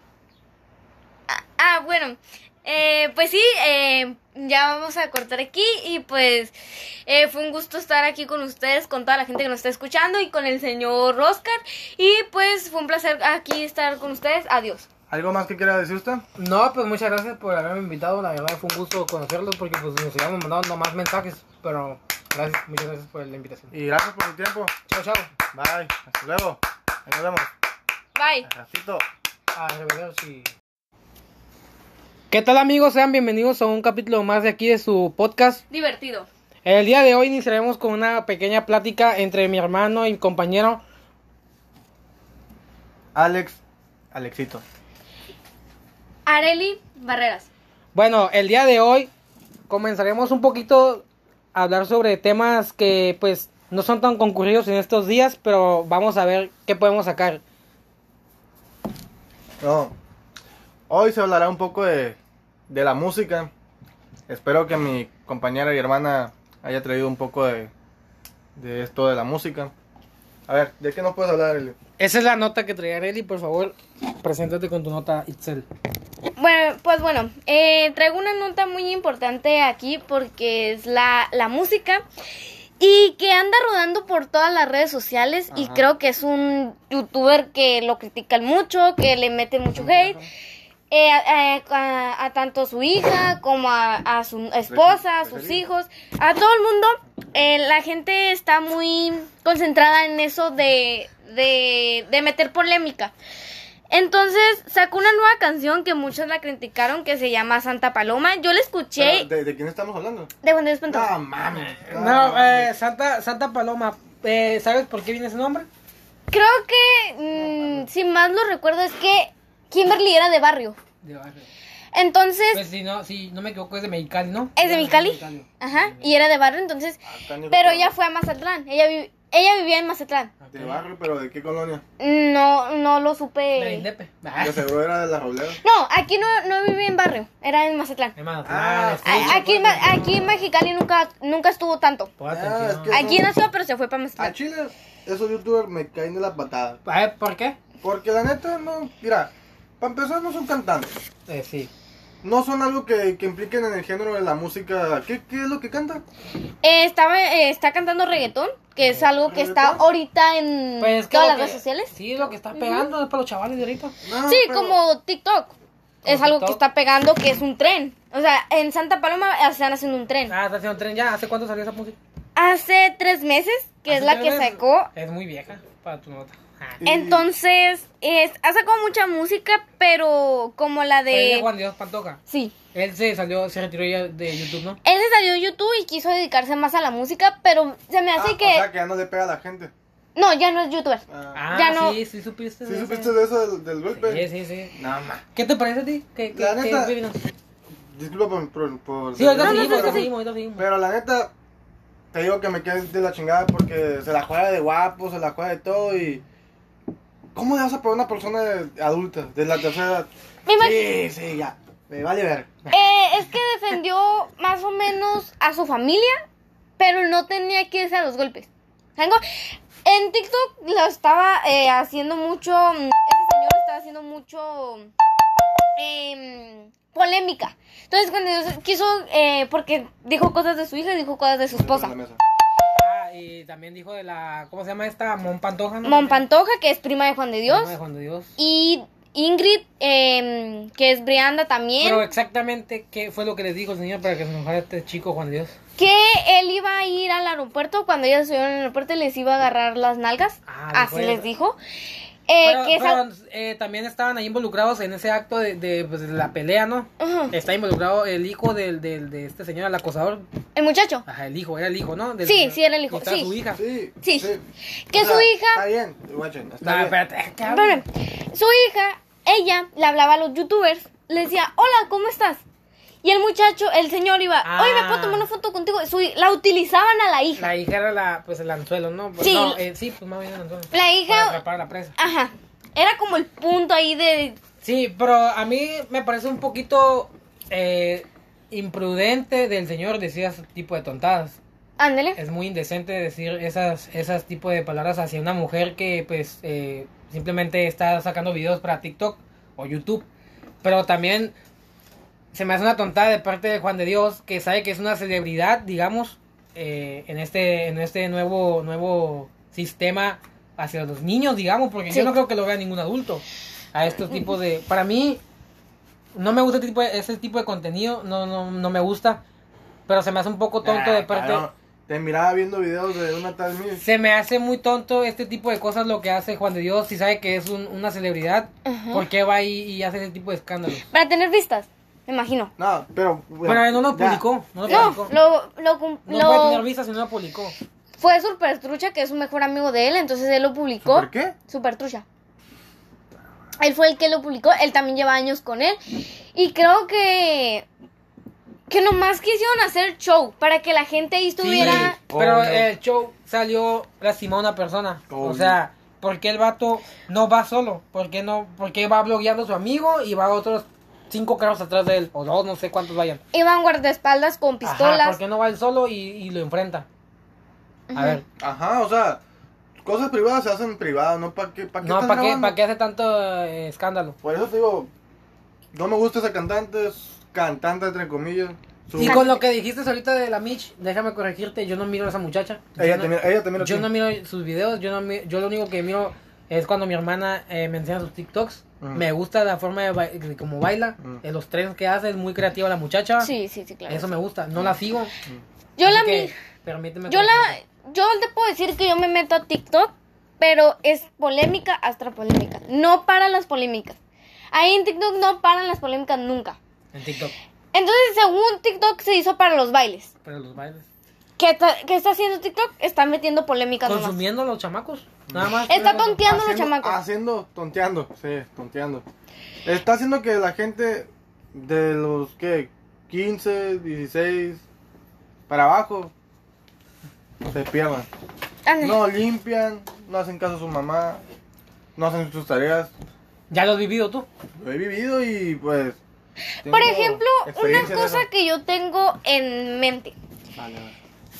Ah, bueno, eh, pues sí, eh, ya vamos a cortar aquí y pues eh, fue un gusto estar aquí con ustedes, con toda la gente que nos está escuchando y con el señor Oscar. Y pues fue un placer aquí estar con ustedes. Adiós. ¿Algo más que quiera decir usted? No, pues muchas gracias por haberme invitado. La verdad fue un gusto conocerlos porque pues nos habíamos mandado más mensajes. Pero gracias, muchas gracias por la invitación. Y gracias por su tiempo. Chao, chao. Bye. Hasta luego. Ahí nos vemos. Bye. Racito. A revelar si... ¿Qué tal, amigos? Sean bienvenidos a un capítulo más de aquí de su podcast. Divertido. El día de hoy iniciaremos con una pequeña plática entre mi hermano y mi compañero. Alex. Alexito. Areli Barreras. Bueno, el día de hoy comenzaremos un poquito a hablar sobre temas que pues no son tan concurridos en estos días, pero vamos a ver qué podemos sacar. No. Hoy se hablará un poco de, de la música. Espero que mi compañera y hermana haya traído un poco de, de esto de la música. A ver, ¿de qué nos puedes hablar, Eli? Esa es la nota que traía Arely, por favor, preséntate con tu nota, Itzel. Bueno, pues bueno, eh, traigo una nota muy importante aquí porque es la, la música y que anda rodando por todas las redes sociales. Y Ajá. creo que es un youtuber que lo critican mucho, que le meten mucho hate. Eh, a, a- a tanto su hija como a, a su esposa, a sus hijos, a todo el mundo. Eh, la gente está muy concentrada en eso de, de, de meter polémica. Entonces sacó una nueva canción que muchos la criticaron, que se llama Santa Paloma. Yo la escuché Pero, ¿De, de quién estamos hablando? de Juan Dios Pantoja. No, mames. No, eh, Santa, Santa Paloma, eh, ¿sabes por qué viene ese nombre? Creo que, mm, si más lo recuerdo, es que Kimberly era de barrio. De barrio. Entonces, Pues si no, si no me equivoco es de Mexicali, ¿no? es de Mexicali. Ajá, y era de barrio, entonces. Pero ella fue a Mazatlán. Ella, vi- ella vivía en Mazatlán. ¿De barrio, pero de qué colonia? No, no lo De supe. Indepe. De seguro era de la Robleda. No, aquí no, no vivía en barrio, era en Mazatlán. Hermano, Ah, sí, A- Aquí, en Ma- aquí en Mexicali nunca, nunca estuvo tanto. pon Ah, atención. es que- Aquí nació, pero se fue para A Mazatlán. Chile, esos youtubers me caen de la patada. A ver, ¿por qué? Porque la neta, no. Mira, para empezar, no son cantantes. Eh, sí. No son algo que, que impliquen en el género de la música. ¿Qué, qué es lo que cantan? Eh, estaba, eh, está cantando reggaetón, que es algo que está ¿Reggaetón? ahorita en Pues que todas lo las que- redes sociales. Sí, lo que está pegando es para los chavales de ahorita. No, Sí, pero- como TikTok. Es algo que TikTok. está pegando, que es un tren. O sea, en Santa Paloma están haciendo un tren. Ah, está haciendo tren ya. ¿Hace cuánto salió esa música? Hace tres meses, que es ¿Hace la tres que meses? sacó. Es muy vieja para tu nota. Ah. Y- Entonces, es, ha sacado mucha música, pero como la Fue de de... Juan Dios Pantoja. Sí. Él se salió, se retiró ya de YouTube, ¿no? Él se salió de YouTube y quiso dedicarse más a la música, pero se me Ah, hace o que... sea, que ya no le pega a la gente. No, ya no es youtuber. Ah. Ah, Ya no. sí, sí supiste. ¿Sí de supiste eso? de eso del, del golpe? Sí, sí, sí. No, ma. ¿Qué te parece a ti? ¿Qué, qué, La qué neta- opinas? Disculpa por... por, por Sí, ahorita No, no, seguimos, sí, ahorita sí. seguimos, ahorita seguimos. Pero la neta, te digo que me quedé de la chingada porque se la juega de guapo, se la juega de todo y... ¿Cómo le vas a pegar a una persona de- adulta, de la tercera edad? Me imag- Sí, sí, ya. Me vale ver. Eh, es que defendió más o menos a su familia, pero no tenía que irse a los golpes. ¿Saben cómo? En TikTok lo estaba eh, haciendo mucho, mm, ese señor estaba haciendo mucho em, polémica. Entonces cuando quiso, eh, porque dijo cosas de su hija y dijo cosas de su esposa. En la mesa. Ah, y también dijo de la, ¿cómo se llama esta? Mon Pantoja, ¿no? Mon Pantoja, que es prima de Juan de Dios, Ay, Juan de Dios. y Ingrid, em, que es Brianda también. Pero exactamente, ¿qué fue lo que les dijo el señor para que se enojara este chico Juan de Dios? Que él iba a ir al aeropuerto, cuando ellos subieron al aeropuerto les iba a agarrar las nalgas, Ah, así dijo les eso. dijo. Eh, Pero, que esa... pero, eh, también estaban ahí involucrados en ese acto de, de, pues, de la pelea, ¿no? Ajá. Está involucrado el hijo del, del, de este señor, el acosador. El muchacho. Ajá, el hijo, era el hijo, ¿no? Del- Sí, sí, era el hijo, y estaba sí. su hija. Sí, Sí. Que O sea, su hija... Está bien, guachen, está No, bien. espérate. ¿qué hablas? Bueno, su hija, ella le hablaba a los youtubers, le decía, hola, ¿cómo estás? Y el muchacho, el señor iba, Ah. oye, ¿me puedo tomar una foto contigo? Su, la utilizaban a la hija. La hija era la, pues, el anzuelo, ¿no? Pues, Sí. No, eh, sí, pues más bien el anzuelo. La Para hija, atrapar a la presa. ajá, era como el punto ahí de... Sí, pero a mí me parece un poquito eh, imprudente del señor decir ese tipo de tontadas. Ándale. Es muy indecente decir esas esas tipo de palabras hacia una mujer que pues eh, simplemente está sacando videos para TikTok o YouTube. Pero también se me hace una tontada de parte de Juan de Dios, que sabe que es una celebridad, digamos, eh, en este en este nuevo nuevo sistema hacia los niños, digamos, porque Sí. yo no creo que lo vea ningún adulto a estos tipos de... Para mí no me gusta ese tipo de, ese tipo de contenido, no, no, no me gusta, pero se me hace un poco tonto Ah, de parte... cabrón, te miraba viendo videos de una tal Miss. Se me hace muy tonto este tipo de cosas lo que hace Juan de Dios, si sabe que es un- una celebridad, Ajá. ¿por qué va y, y hace ese tipo de escándalos? Para tener vistas, me imagino. No, pero. bueno, Pero no lo ya. publicó, no lo No, publicó. lo, lo, cum- No lo- puede tener vistas si no lo publicó. fue Super Trucha, que es un mejor amigo de él, entonces él lo publicó. ¿Por qué? Super Trucha. Él fue el que lo publicó, él también lleva años con él. Y creo que... Que nomás quisieron hacer show para que la gente ahí estuviera... Sí, pero Obvio. el show salió lastimado a una persona. O Obvio. sea, ¿por qué el vato no va solo? ¿Por qué no? ¿Por qué va blogueando a su amigo y va otros cinco carros atrás de él? O dos, no sé cuántos vayan. Iban guardaespaldas con Ajá, pistolas. ¿por qué no va él solo y, y lo enfrenta? A Ujú. ver, Ajá, o sea, cosas privadas se hacen privadas, ¿no? ¿Para qué? ¿Para qué no, estás ¿para qué, grabando? ¿para qué hace tanto eh, escándalo? Por eso te digo, no me gusta esa cantante, es cantante entre comillas. Su- Y con lo que dijiste ahorita de la Mitch, déjame corregirte, yo no miro a esa muchacha. Ella Yo no- te mira- ella te mira a Yo ti. no miro sus videos, yo no mi- yo lo único que miro es cuando mi hermana eh, me enseña sus TikToks. Mm. Me gusta la forma de, ba- de cómo baila, Mm. eh, los trends que hace, es muy creativa la muchacha. Sí, sí, sí, claro. Eso me gusta, no la sigo. Yo así la que, mi- permíteme Yo la... corregirte. Yo te puedo decir que yo me meto a TikTok, pero es polémica hasta polémica. No para las polémicas. Ahí en TikTok no paran las polémicas nunca. En TikTok, Entonces, según TikTok se hizo para los bailes. pero los bailes. ¿Qué está, qué está haciendo TikTok? Está metiendo polémica nomás. Consumiendo los chamacos, nada más. Está tonteando los haciendo, chamacos. haciendo, tonteando, sí, tonteando. Está haciendo que la gente de los, ¿qué? quince, dieciséis, para abajo, se pierdan. Ande. No limpian, no hacen caso a su mamá, no hacen sus tareas. ¿Ya lo has vivido tú? Lo he vivido y pues... tengo Por ejemplo, una experiencia de cosa eso. que yo tengo en mente. Vale, vale.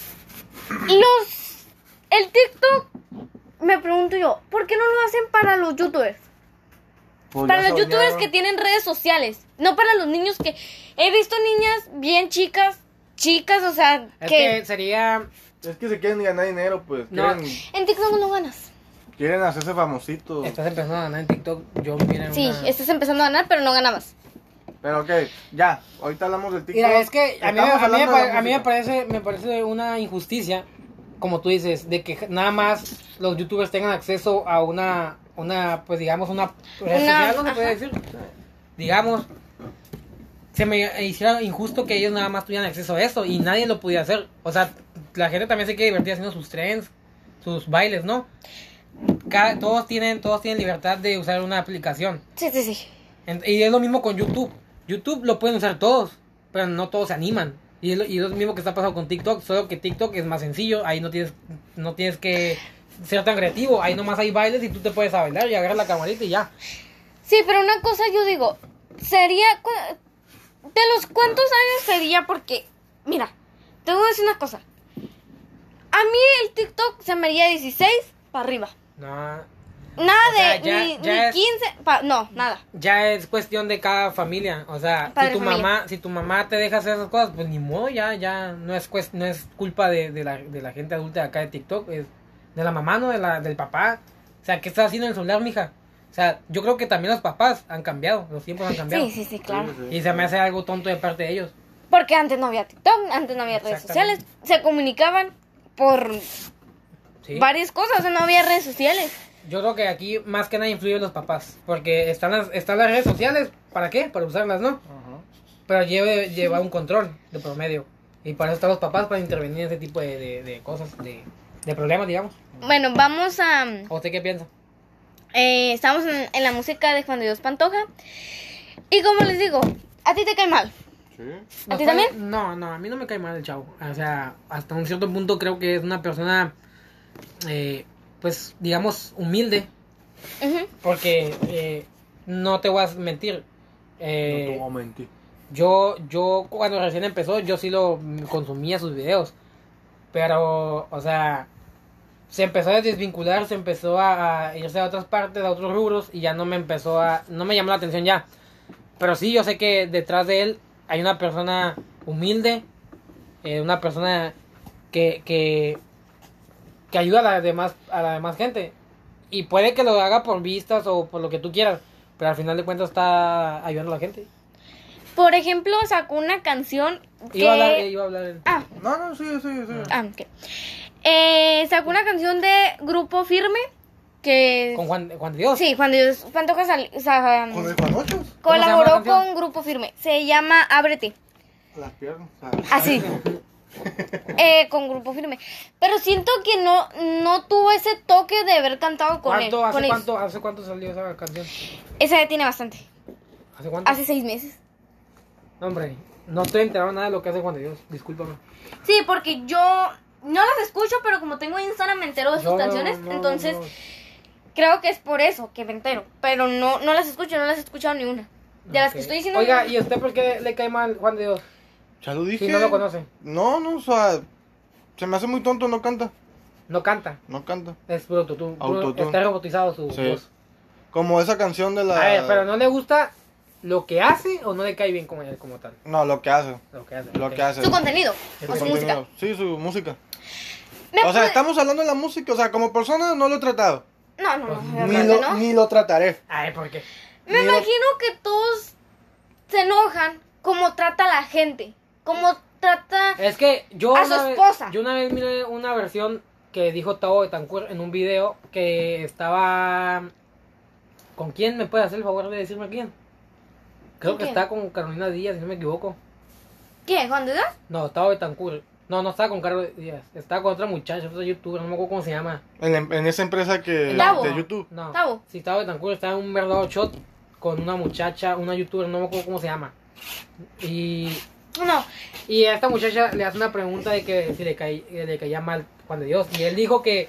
Los... El TikTok, me pregunto yo, ¿por qué no lo hacen para los youtubers? Pues Para ya los youtubers soñaron. que tienen redes sociales. No para los niños que... He visto niñas bien chicas, chicas, o sea, Es que... que sería... Es que se quieren ganar dinero, pues. No. Quieren, En TikTok no ganas. quieren hacerse famositos. Estás empezando a ganar en TikTok, yo mira Sí, una... estás empezando a ganar, pero no ganabas. Pero ok, ya, ahorita hablamos del TikTok. Mira, es que a mí, me- Estamos a mí me hablando de pare- la a mí me música. parece me parece una injusticia, como tú dices, de que nada más los youtubers tengan acceso a una, una pues digamos, una red Una- social, ¿no se puede ajá. decir? Digamos, se me hiciera injusto que ellos nada más tuvieran acceso a eso y nadie lo pudiera hacer. O sea, la gente también se quiere divertir haciendo sus trends, sus bailes, ¿no? Cada- todos tienen todos tienen libertad de usar una aplicación. Sí, sí, sí. En- Y es lo mismo con YouTube. YouTube lo pueden usar todos, pero no todos se animan. Y es lo, y es lo mismo que está pasando con TikTok, solo que TikTok es más sencillo. Ahí no tienes no tienes que ser tan creativo. Ahí nomás hay bailes y tú te puedes a bailar y agarrar la camarita y ya. Sí, pero una cosa yo digo, sería... cu- ¿De los cuántos años sería? Porque, mira, te voy a decir una cosa. A mí el TikTok se me haría dieciséis para arriba. No, Nada O sea, de ya- ni, ya ni es- quince, pa- no, nada. ya es cuestión de cada familia. O sea, Padre si tu familia. mamá si tu mamá te deja hacer esas cosas, pues ni modo, ya ya no es cues- no es culpa de, de la, de la gente adulta de acá de TikTok, es de la mamá, no de la del papá. O sea, ¿qué estás haciendo en el celular, mija? O sea, yo creo que también los papás han cambiado, los tiempos han cambiado. Sí, sí, sí, claro. Sí, sí. Y se me hace algo tonto de parte de ellos. Porque antes no había TikTok, antes no había redes sociales. Exactamente. Se comunicaban por ¿Sí? varias cosas, o sea, no había redes sociales. Yo creo que aquí más que nada influyen los papás. Porque están las, están las redes sociales. ¿Para qué? Para usarlas, ¿no? Ajá. Pero lleve, lleva un control de promedio. Y para eso están los papás, para intervenir en ese tipo de, de, de cosas, de, de problemas, digamos. Bueno, vamos a... ¿O usted qué piensa? Eh, estamos en, en la música de Juan de Dios Pantoja. Y como les digo, a ti te cae mal. Sí. ¿A ti Nos también? cae- No, no, a mí no me cae mal el chavo. O sea, hasta un cierto punto creo que es una persona, eh, pues, digamos, humilde. Ujú. Porque eh, no te voy a mentir. Eh, No te voy a mentir. Yo, yo cuando recién empezó, yo sí lo consumía sus videos. Pero, o sea, se empezó a desvincular, se empezó a, a irse a otras partes, a otros rubros, y ya no me empezó a, no me llamó la atención ya. Pero sí, yo sé que detrás de él hay una persona humilde, eh, una persona que, que, que ayuda a la demás, a la demás gente. Y puede que lo haga por vistas o por lo que tú quieras, pero al final de cuentas está ayudando a la gente. Por ejemplo, sacó una canción que... Iba a hablar, eh, iba a hablar él. Ah, No, no, sí, sí, sí. ah, ok. Eh, sacó una canción de Grupo Firme que... Con Juan, Juan de Dios. Sí, Juan de Dios Pantoja sal- sa- ¿Con el Juan Ochos? ¿Cómo se llama colaboró la canción? con Grupo Firme. Se llama Ábrete. Las piernas. Así. Eh, con Grupo Firme. Pero siento que no, no tuvo ese toque de haber cantado con él. ¿Cuánto, hace, con ellos. cuánto, ¿Hace cuánto salió esa canción? Esa ya tiene bastante. ¿Hace cuánto? Hace seis meses. No, hombre, no estoy enterado nada de lo que hace Juan de Dios. Discúlpame. Sí, porque yo no las escucho, pero como tengo Instagram me entero de sus Yo, canciones. no, entonces no. creo que es por eso que me entero. Pero no, no las escucho, no las he escuchado ni una. De las Ok. que estoy diciendo. Oiga, ¿y usted por qué le cae mal Juan de Dios? Ya lo dije. Si no lo conoce. No, no, o sea, se me hace muy tonto, no canta. No canta. No canta. Es puro autotune. puro- Autotune. Está robotizado su Sí. voz. Como esa canción de la... A ver, pero ¿no le gusta lo que hace o no le cae bien como, como tal? No, lo que hace. Lo que hace. Lo ok. que hace. Su contenido Su o su contenido. música. Sí, su música. Me O sea, puede- estamos hablando de la música, o sea, como persona no lo he tratado. No, no, no, Pues, Ni obviamente lo, no. ni lo trataré. Ay, ¿por qué? Me ni lo- imagino que todos se enojan como trata a la gente. Como trata... Es que yo A una su vez- esposa. yo una vez miré una versión que dijo Tao Betancourt en un video que estaba... ¿Con quién me puede hacer el favor de decirme quién? Creo ¿Con que quién? está con Carolina Díaz, si no me equivoco. ¿Qué? ¿Juan de Dios? No, Tao Betancourt. No, no estaba con Carolina Díaz. Estaba con otra muchacha, otra youtuber, no me acuerdo cómo se llama. En, en esa empresa que... Tavo. de YouTube. No. Tao. Sí, Tao Betancourt estaba en un verdadero shot con una muchacha, una youtuber, no me acuerdo cómo se llama. Y... No. Y a esta muchacha le hace una pregunta de que si le, cae, le caía mal Juan de Dios. Y él dijo que,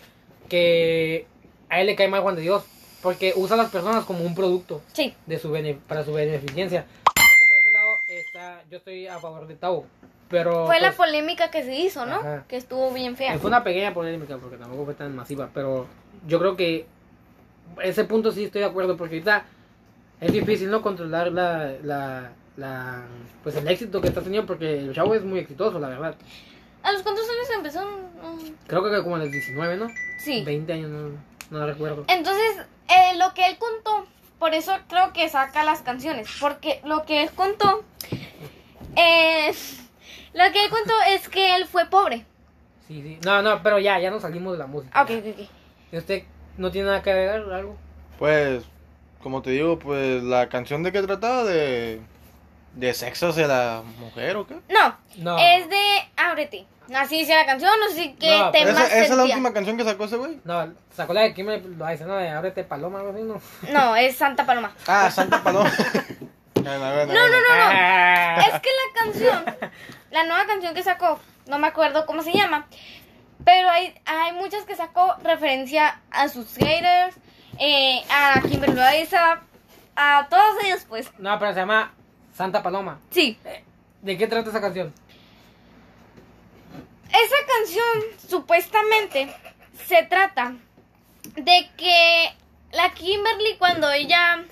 que a él le cae mal Juan de Dios. Porque usa a las personas como un producto Sí. de su bene, para su beneficencia. Creo que por ese lado está, yo estoy a favor de Tao. Pero Fue la pues, polémica que se hizo, ¿no? Ajá. Que estuvo bien fea. fue una pequeña polémica porque tampoco fue tan masiva. Pero yo creo que ese punto sí estoy de acuerdo. Porque ahorita es difícil no controlar la, la, la pues el éxito que está teniendo. Porque el chavo es muy exitoso, la verdad. ¿A los cuántos años empezó? Mm, Creo que como a los diecinueve, ¿no? Sí. veinte años, no, no recuerdo. Entonces, eh, lo que él contó, por eso creo que saca las canciones. Porque lo que él contó, eh, lo que él contó es que él fue pobre. Sí, sí. No, no, pero ya, ya nos salimos de la música. Ah, ok, ok, ok. ¿Y usted no tiene nada que agregar algo? Pues, como te digo, pues la canción de que trataba de... ¿De sexo hacia la mujer o qué? No, No. es de Ábrete. Así dice la canción, no sé qué No, tema ¿Esa, esa es la sentía. última canción que sacó ese güey? No, sacó la de Kim, lo dice, no, de Ábrete Paloma, algo así, ¿no? No, es Santa Paloma. Ah, Santa Paloma. Bueno, bueno, No, no, bueno. no, no. Ah. Es que la canción, la nueva canción que sacó, no me acuerdo cómo se llama, pero hay, hay muchas que sacó referencia a sus haters, eh, a Kimberly Loaiza, a todos ellos, pues. No, pero se llama Santa Paloma. Sí, ¿De qué trata esa canción? esa canción supuestamente se trata de que la Kimberly cuando ella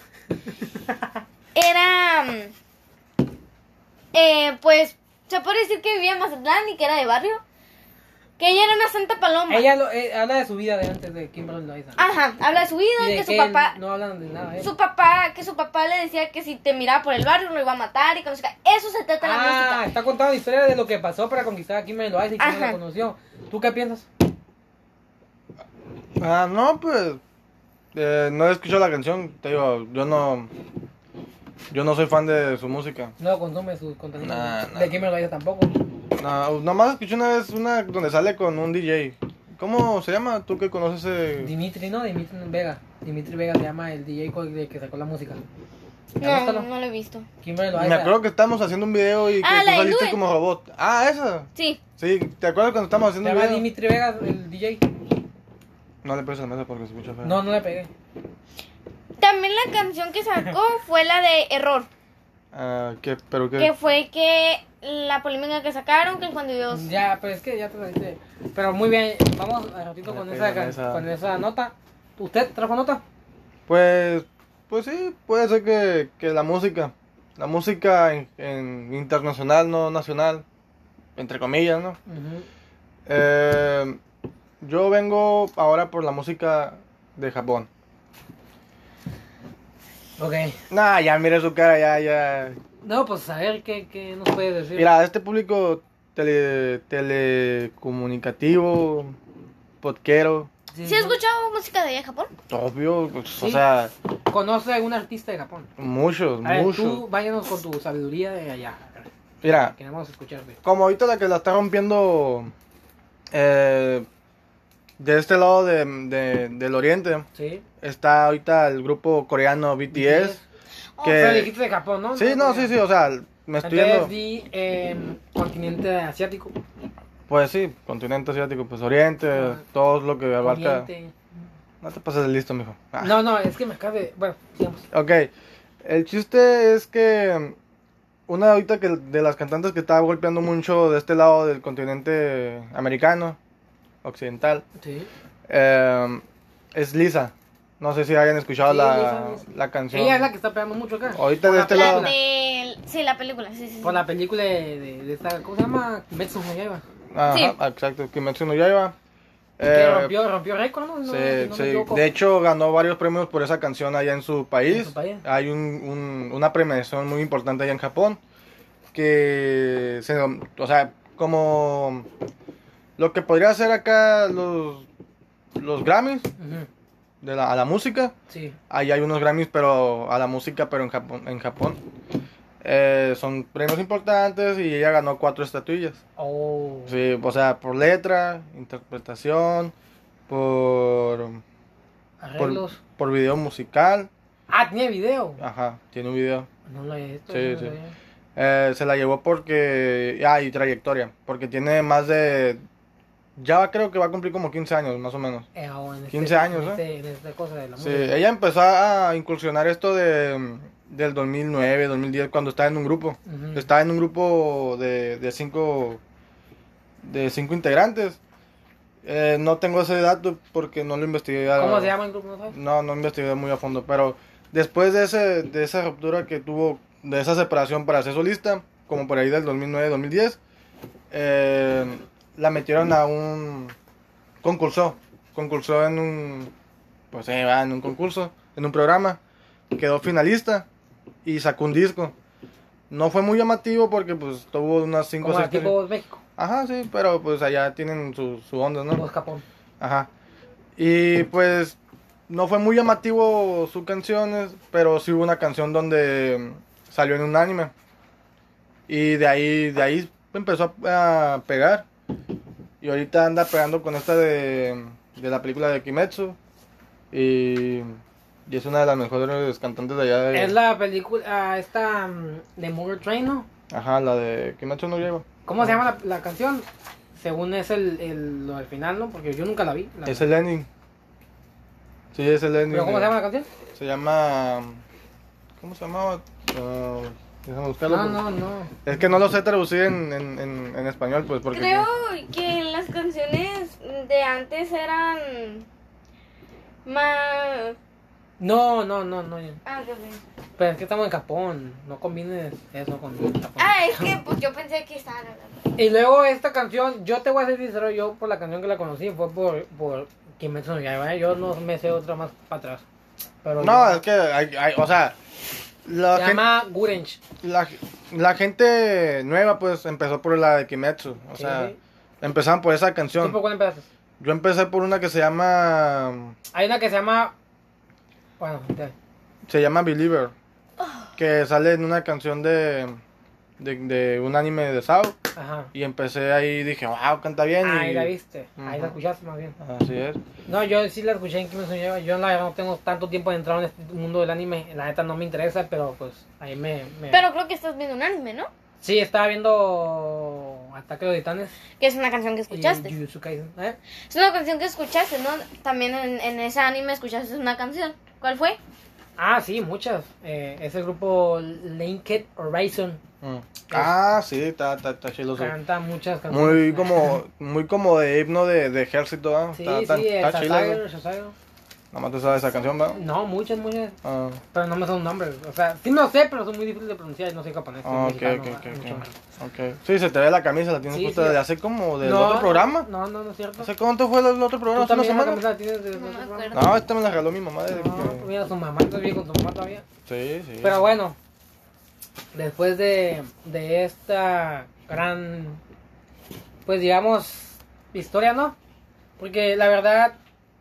era, mm, eh, pues, se puede decir que vivía en Mazatlán y que era de barrio, que ella era una Santa Paloma. Ella lo, eh, habla de su vida de antes de Kimberly Loaiza. Ajá, habla de su vida, Y de que su que papá, no hablan de nada, ¿eh? su papá, que su papá le decía que si te miraba por el barrio lo iba a matar y que no sé qué. Eso se trata la Ah, música. está contando la historia de lo que pasó para conquistar a Kimberly Loaiza y cómo Ajá. la conoció. ¿Tú qué piensas? Ah, no, pues... Eh, no he escuchado la canción, te digo, yo no... Yo no soy fan de su música. No consume sus contenidos. Nah, nah. De Kimmer Gaisa tampoco. No, nomás escuché una vez una donde sale con un D J. ¿Cómo se llama? ¿Tú que conoces ese...? Dimitri, ¿no? Dimitri Vega. Con Vega se llama el D J con el que sacó la música. No, no lo he visto. Kimberly Me Loaiza. acuerdo que estábamos haciendo un video y que Ah, tú la del saliste Due. como robot. Ah, esa. Sí. Sí, ¿te acuerdas cuando estábamos Se haciendo un llama video? Dimitri Vega, el D J. No le pegues a la mesa porque se escucha feo. No, no le pegué. También la canción que sacó fue la de Error. Ah, ¿qué? ¿Pero qué? Que fue que la polémica que sacaron, que cuando Dios... Ya, pero es que ya te lo dije. Pero muy bien, vamos a ratito Me con pega esa, esa. con esa nota. ¿Usted trajo nota? Pues, pues sí, puede ser que, que la música, la música en, en internacional, no nacional, entre comillas, ¿no? Ujú. Eh, yo vengo ahora por la música de Japón. Ok. Nah, ya mire su cara, ya, ya. No, pues a ver qué, qué nos puede decir. Mira, este público tele, telecomunicativo, podquero, Sí, ¿Sí has ¿no? escuchado música de Japón? obvio, pues, o Sí. sea, Conoce a un artista de Japón. muchos, A ver, muchos. tú váyanos con tu sabiduría de allá. Mira, Queremos escucharte. como ahorita la que la está rompiendo eh, de este lado de, de- del oriente, Sí. está ahorita el grupo coreano B T S. Oh, Que- Pero dijiste de Japón, ¿no? Sí, no, sí, sí, o sea, me estoy Entonces yendo. di eh, continente asiático. Pues sí, continente asiático, pues oriente, Ah. todo lo que abarca. Oriente. No te pases de listo, mijo. Ah. No, no, es que me acaba de... Bueno, digamos. Ok, el chiste es que una ahorita que de las cantantes que está golpeando mucho de este lado del continente americano, occidental, Sí. eh, es Lisa. No sé si hayan escuchado Sí, la, Lisa, Lisa. la canción. Ella es la que está pegando mucho acá. Ahorita Por de la este La lado. película. de... Sí, la película, sí, sí. sí. Por la película de, de, de esta... ¿Cómo se llama? Kimetsu no Yaiba. Ajá, Sí. exacto, Kimetsu no Yaiba. que Eh, rompió, rompió récord, ¿no? No, sí, si no me sí. equivoco. De hecho, ganó varios premios por esa canción allá en su país. ¿En su país? Hay un, un- una premiación muy importante allá en Japón. Que, se, o sea, como lo que podría hacer acá los, los Grammys Ujú. de la, a la música. Sí. Ahí hay unos Grammys, pero a la música, pero en Japón. En Japón. Eh, son premios importantes y ella ganó cuatro estatuillas. Oh. Sí, o sea, por letra, interpretación, por, por, Arreglos. por video musical. Ah, tiene video. Ajá, tiene un video. No lo he visto. Sí, no lo sí. sabía. Eh, se la llevó porque... Ah, y trayectoria. Porque tiene más de... Ya creo que va a cumplir como quince años, más o menos. Eh, oh, en este- quince años, en ¿eh? este- en esta cosa de la Sí, música. ella empezó a incursionar esto de, del dos mil nueve, dos mil diez, cuando estaba en un grupo. Ujú. Estaba en un grupo de, de cinco de cinco integrantes. Eh, no tengo ese dato porque no lo investigué. a- ¿Cómo se llama el grupo? ¿No sabes? No, no investigué muy a fondo, pero después de ese de esa ruptura que tuvo, de esa separación para ser solista, como por ahí del dos mil nueve, dos mil diez, eh, la metieron a un concurso, concursó en un, pues sí, va, en un concurso, en un programa, quedó finalista y sacó un disco. No fue muy llamativo porque pues tuvo unas cinco o Como seis. tipo México. Ajá, sí, pero pues allá tienen su, su onda, ¿no? Tipo Japón. Ajá. Y pues no fue muy llamativo sus canciones, pero sí hubo una canción donde mm, salió en un anime. Y de ahí, de ahí empezó a, a pegar. Y ahorita anda pegando con esta de, de la película de Kimetsu. Y, y es una de las mejores cantantes de allá de... Es la película, ah, esta mm, de Mugen Train, ¿no? Ajá, la de Kimetsu no Yaiba. ¿Cómo se llama la, la canción? Según es el, el, lo del final, ¿no? Porque yo nunca la vi. La- Es el ending. Sí, es el ending. ¿Pero cómo de- se llama la canción? Se llama... ¿Cómo se llamaba? Ah, déjame buscarlo. No, porque- no, no. Es que no lo sé traducir en, en, en, en español, pues, porque... Creo que las canciones de antes eran más... No, no, no, no. Ah, qué bien. Pero es que estamos en Japón. No combines eso con Japón. Ah, es que pues yo pensé que estaban hablando. Y luego esta canción, yo te voy a ser sincero, yo por la canción que la conocí fue por, por Kimetsu no Yaiba, ¿eh? Yo no me sé otra más para atrás. Pero No, yo- es que, hay, hay- o sea, la, se gen- llama Gurench. la, la gente nueva, pues, empezó por la de Kimetsu. O Sí, sea, sí. empezaban por esa ¿Tú canción. por cuál empezaste? Yo empecé por una que se llama... Hay una que se llama Bueno, ya. Se llama Believer. Que sale en una canción de, de, de un anime de Sao. Ajá. Y empecé ahí y dije, wow, canta bien. Ah, y... ahí la viste. Ahí Ujú. la escuchaste más bien. Así es. No, yo sí la escuché en Kimetsu no Yaiba. Yo la verdad no tengo tanto tiempo de entrar en este mundo del anime. La neta no me interesa, pero pues ahí me... me... Pero creo que estás viendo un anime, ¿no? Sí, estaba viendo Ataque de los Titanes. Que es una canción que escuchaste. Y Jujutsu Kaisen. ¿Eh? Es una canción que escuchaste, ¿no? También en, en ese anime escuchaste una canción. ¿Cuál fue? Ah, sí, muchas. Eh, es el grupo Linked Horizon. Mm. Ah, sí, está, está, está chido. Sí. Canta muchas canciones. Muy como, muy como de himno de, de ejército, ¿ah? Sí, está, sí, está, está chido. Sasageru, Sasageru. Nada más te sabes esa canción, ¿va? No, muchas, muchas. Ah, Pero no me son nombres. O sea, sí me lo sé, pero son muy difíciles de pronunciar y no soy japonés. soy ah, ok, mexicano, ok, ok, mucho ok. menos. Ok. Sí, se te ve la camisa, la tienes Sí, puesta sí. de hace como del No, otro programa. No, no, no es cierto. ¿Hace cuánto fue el otro programa? ¿Tú ¿Hace una también la semana? camisa la tienes de- de- No me de- acuerdo. No, esta me la regaló mi mamá. Desde No, que... mira, su mamá, estás bien con tu mamá todavía. Sí, sí. Pero bueno, después de, de esta gran, pues digamos, historia, ¿no? Porque la verdad,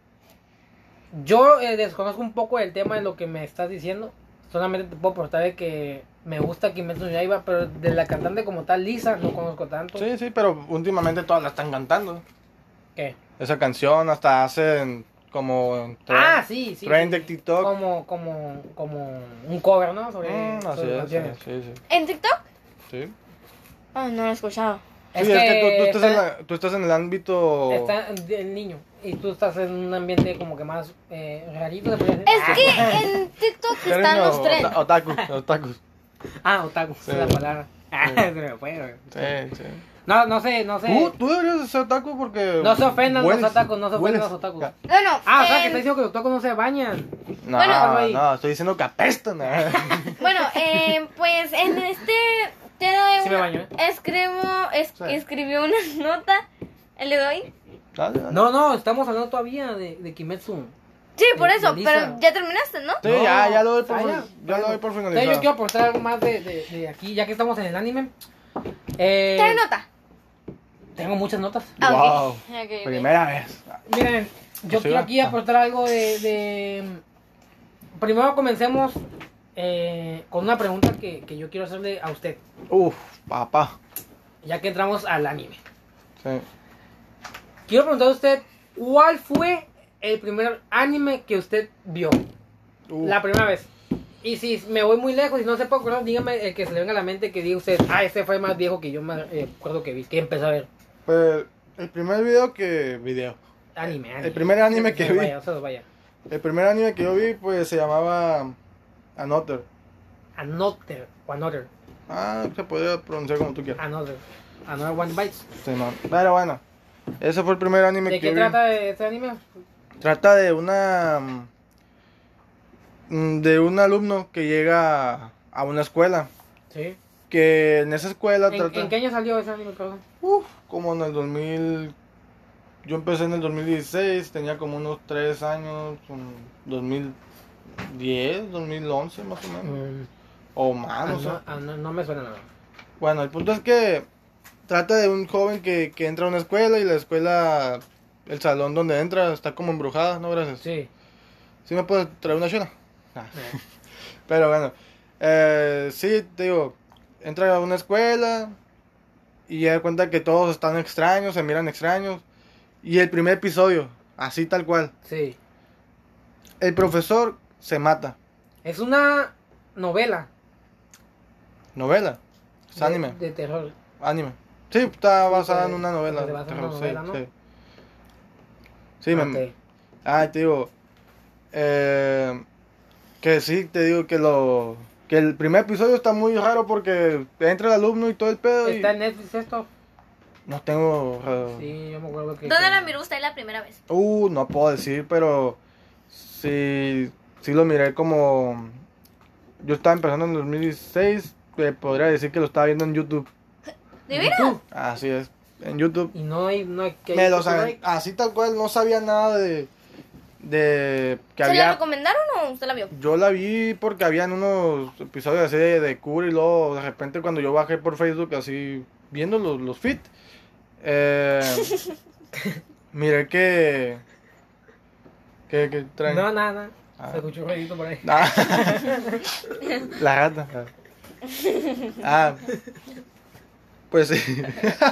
yo eh, desconozco un poco el tema de lo que me estás diciendo. Solamente te puedo aportar de que me gusta Kimetsu no Yaiba, pero de la cantante como tal, Lisa, no conozco tanto. Sí, sí, pero últimamente todas la están cantando. ¿Qué? Esa canción hasta hacen como... Ah, sí, sí. Trend sí, de sí. TikTok. Como, como, como un cover, ¿no? Sobre, Mm, así sobre es, sí, canciones. sí, sí. ¿En TikTok? Sí. Ah, no lo he escuchado. Sí, es que, tú, tú estás en está- la- tú estás en el ámbito... Está el niño y tú estás en un ambiente como que más eh, rarito. ¿Se podría decir? Es que en TikTok están Término los trends. ota- Otaku, otakus. Ah, otaku, Sí. es la palabra. Ah, se me fue, güey. Sí, sí. No, no sé, no sé. Tú, tú deberías de ser otaku porque... No se ofendan los hueles- otakus, no se ofendan hueles- los otakus. Bueno, Ah, o sea, que em, está diciendo que los otakus no se bañan. No, Bueno. no, estoy diciendo que apestan. ¿eh? bueno em, pues en este te doy Sí me una- baño, ¿eh? escribo, es- Sí. escribió una nota el de hoy. Dale, dale. No, no, estamos hablando todavía de, de Kimetsu. Sí, por De- eso, de Lisa. pero ya terminaste, ¿no? Sí, No, ya, ya lo doy por, ah, fin- ya. ya lo doy por Entonces finalizado. yo quiero aportar algo más de, de, de aquí, ya que estamos en el anime. Eh, Trae nota. tengo muchas notas. Ah, Wow, ok. Ok, ok. primera vez. Miren, yo Sí, quiero va. aquí aportar algo de... de... Primero comencemos eh, con una pregunta que, que yo quiero hacerle a usted, Uf, papá. ya que entramos al anime. Sí. Quiero preguntarle a usted, ¿cuál fue el primer anime que usted vio? Uf. La primera vez. Y si me voy muy lejos y no se puede acordar, dígame el que se le venga a la mente que diga usted, ah, ese fue más viejo que yo me eh, acuerdo que vi, que empecé a ver. Pues, el primer video que... Video. Anime, anime. El primer anime Se que los vi. vaya, no se los vaya. El primer anime que yo vi, pues, se llamaba... Another. Another, o Another, Ah, se puede pronunciar como tú quieras. Another, Another One Bites. Sí, man. Pero bueno, ese fue el primer anime ¿De que qué yo trata vi. este anime? Trata de una... mm, de un alumno que llega a una escuela. Sí. Que en esa escuela ¿En, trata... ¿En qué año salió ese anime, perdón? Uf, como en el dos mil... Yo empecé en el dos mil dieciséis, tenía como unos tres años, un dos mil diez, dos mil once más o menos. Mm, O ah, más, no sé. no, ah, no, no me suena nada. Bueno, el punto es que trata de un joven que, que entra a una escuela y la escuela, el salón donde entra está como embrujada, ¿no? Gracias. Sí. ¿Sí me puedes traer una chela? Ah. Pero bueno, eh, sí, te digo, entra a una escuela y ya da cuenta que todos están extraños, se miran extraños. Y el primer episodio, así tal cual, Sí. el profesor se mata. Es una novela. Novela, es de- anime, De terror. anime. Sí, está basada pues, en una novela. se basa en una terror, novela, sí, ¿no? sí. Sí, me- Ok. Ah, te digo, eh, que sí, te digo que lo, que el primer episodio está muy raro porque entra el alumno y todo el pedo y ¿Está en Netflix esto? no tengo, eh, Sí, yo me acuerdo que... ¿Dónde la miró usted la primera vez? uh, no puedo decir, pero sí, sí lo miré como, yo estaba empezando en dos mil dieciséis, te podría decir que lo estaba viendo en YouTube, ¿De veras? YouTube. así es, en YouTube, Y no hay... No hay que me lo saben, así tal cual, no sabía nada de, de que ¿Se había... la recomendaron o usted la vio? Yo la vi porque habían unos episodios así de, de Cura y luego de repente cuando yo bajé por Facebook así viendo los, los feed, eh, miré que, que, que traen, No, nada, nada. Ah. Se escuchó un ruidito por ahí. Ah. La gata. Ah. Pues sí.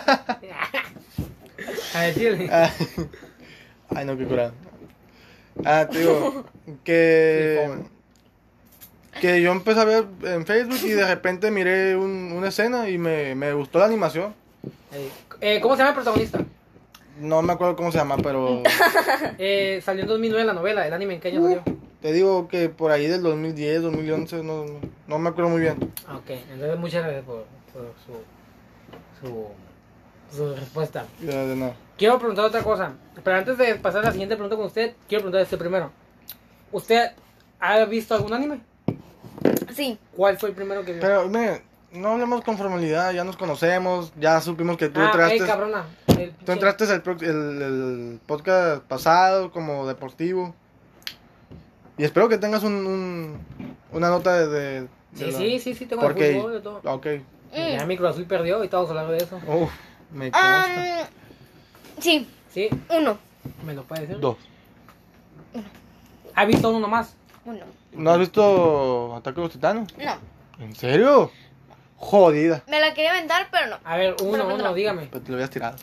A decirle. Ah. Ay, no, qué curado. Ah, te digo que que yo empecé a ver en Facebook y de repente miré un- una escena y me, me gustó la animación. Eh, eh, ¿Cómo se llama el protagonista? No me acuerdo cómo se llama, pero Eh, salió en dos mil nueve la novela, el anime en qué año salió. te digo que por ahí del dos mil diez, dos mil once, no, no, no me acuerdo muy bien. Ah, ok, entonces muchas gracias por, por su, su, su respuesta. Ya, de nada. Quiero preguntar otra cosa, pero antes de pasar a la siguiente pregunta con usted, quiero preguntar este primero. ¿Usted ha visto algún anime? Sí. ¿Cuál fue el primero que vio? Pero, mire, no hablemos con formalidad, ya nos conocemos, ya supimos que tú ah, entraste. ey, cabrona. El Tú pinche- entraste el, pro- el, el podcast pasado como deportivo. Y espero que tengas un, un- una nota de... de- de Sí, la- sí, sí, sí, tengo Porque... el fútbol y todo. Ok. Ya mi Cruz Azul perdió y estamos hablando de eso. Uf, me consta. Um, sí, Sí, uno. ¿me lo puede decir? Dos. ¿Ha visto uno más? Uno. ¿No has visto Ataque a los Titanes? No. ¿En serio? Jodida. Me la quería aventar, pero no. A ver, uno, Bueno, uno, no. dígame. Pero te lo habías tirado.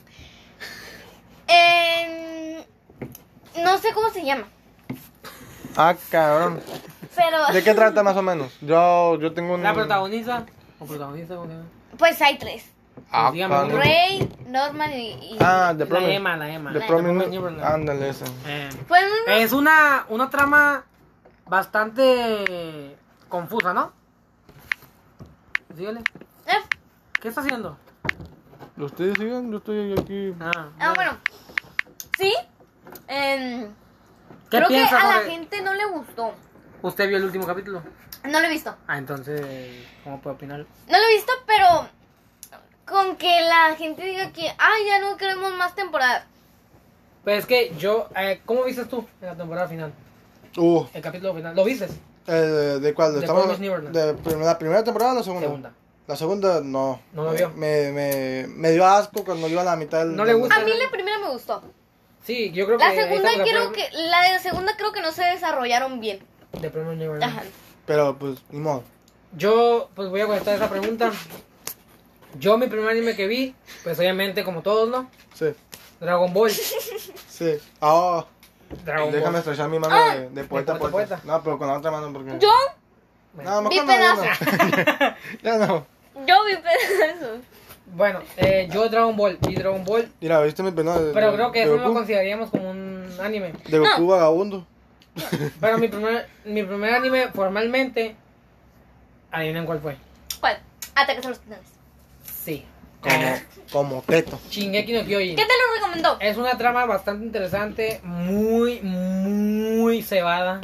Eh, no sé cómo se llama. Ah, cabrón. Pero. ¿De qué trata más o menos? Yo, yo tengo un... La protagonista. ¿O protagonista? ¿Cómo se llama? Pues hay tres: Ah, Dígame, cabrón. Rey, Norman y. y- Ah, The La Promise. Emma, la Emma. The La Promise. Promise Neverland. Ándale, ese. Eh, Pues no. Es una, una trama bastante confusa, ¿no? Dígale. Eh, ¿Qué está haciendo? ¿Ustedes siguen? Yo estoy aquí. Ah, ah, bueno. Sí. em, ¿Qué creo que piensa a la sobre- gente no le gustó. ¿Usted vio el último capítulo? No lo he visto. Ah, entonces, ¿cómo puede opinar? No lo he visto, pero. Con que la gente diga que. Ah, ya no queremos más temporadas. Pues es que yo, eh, ¿cómo viste tú en la temporada final? Uh, El capítulo final. ¿Lo viste? eh, ¿de cuál? The Estamos- Promised Neverland. ¿De prim- la primera temporada o la segunda? Segunda. La segunda, no. ¿No lo vio? Me, me, me dio asco cuando iba a la mitad del... ¿No le gusta? A mí la primera me gustó. Sí, yo creo que... La segunda estamos de creo acuerdo. que. La de segunda creo que no se desarrollaron bien. De Promised Neverland. Ajá. Pero, pues, ni modo. Yo, pues voy a contestar esa pregunta. Yo, mi primer anime que vi, pues obviamente, como todos, ¿no? Sí, Dragon Ball. sí. Ah, Dragon déjame Ball. estrechar mi mano Ah. de, de poeta a De poeta a poeta. poeta. No, pero con la otra mano porque... Yo. No, Vi mejor no, ya no. pedazos. Ya no. Yo vi pedazos. Bueno, eh, yo Dragon Ball, vi Dragon Ball, Mira, ¿viste mi pena de, pero de- creo que de eso no lo Goku? consideraríamos como un anime. De Goku vagabundo. Pero mi primer, mi primer anime formalmente, adivinen cuál fue. ¿Cuál? Ataques a los titanes. Sí. Como, como teto. Shingeki no Kyojin. ¿Qué te lo recomendó? Es una trama bastante interesante, muy, muy cebada.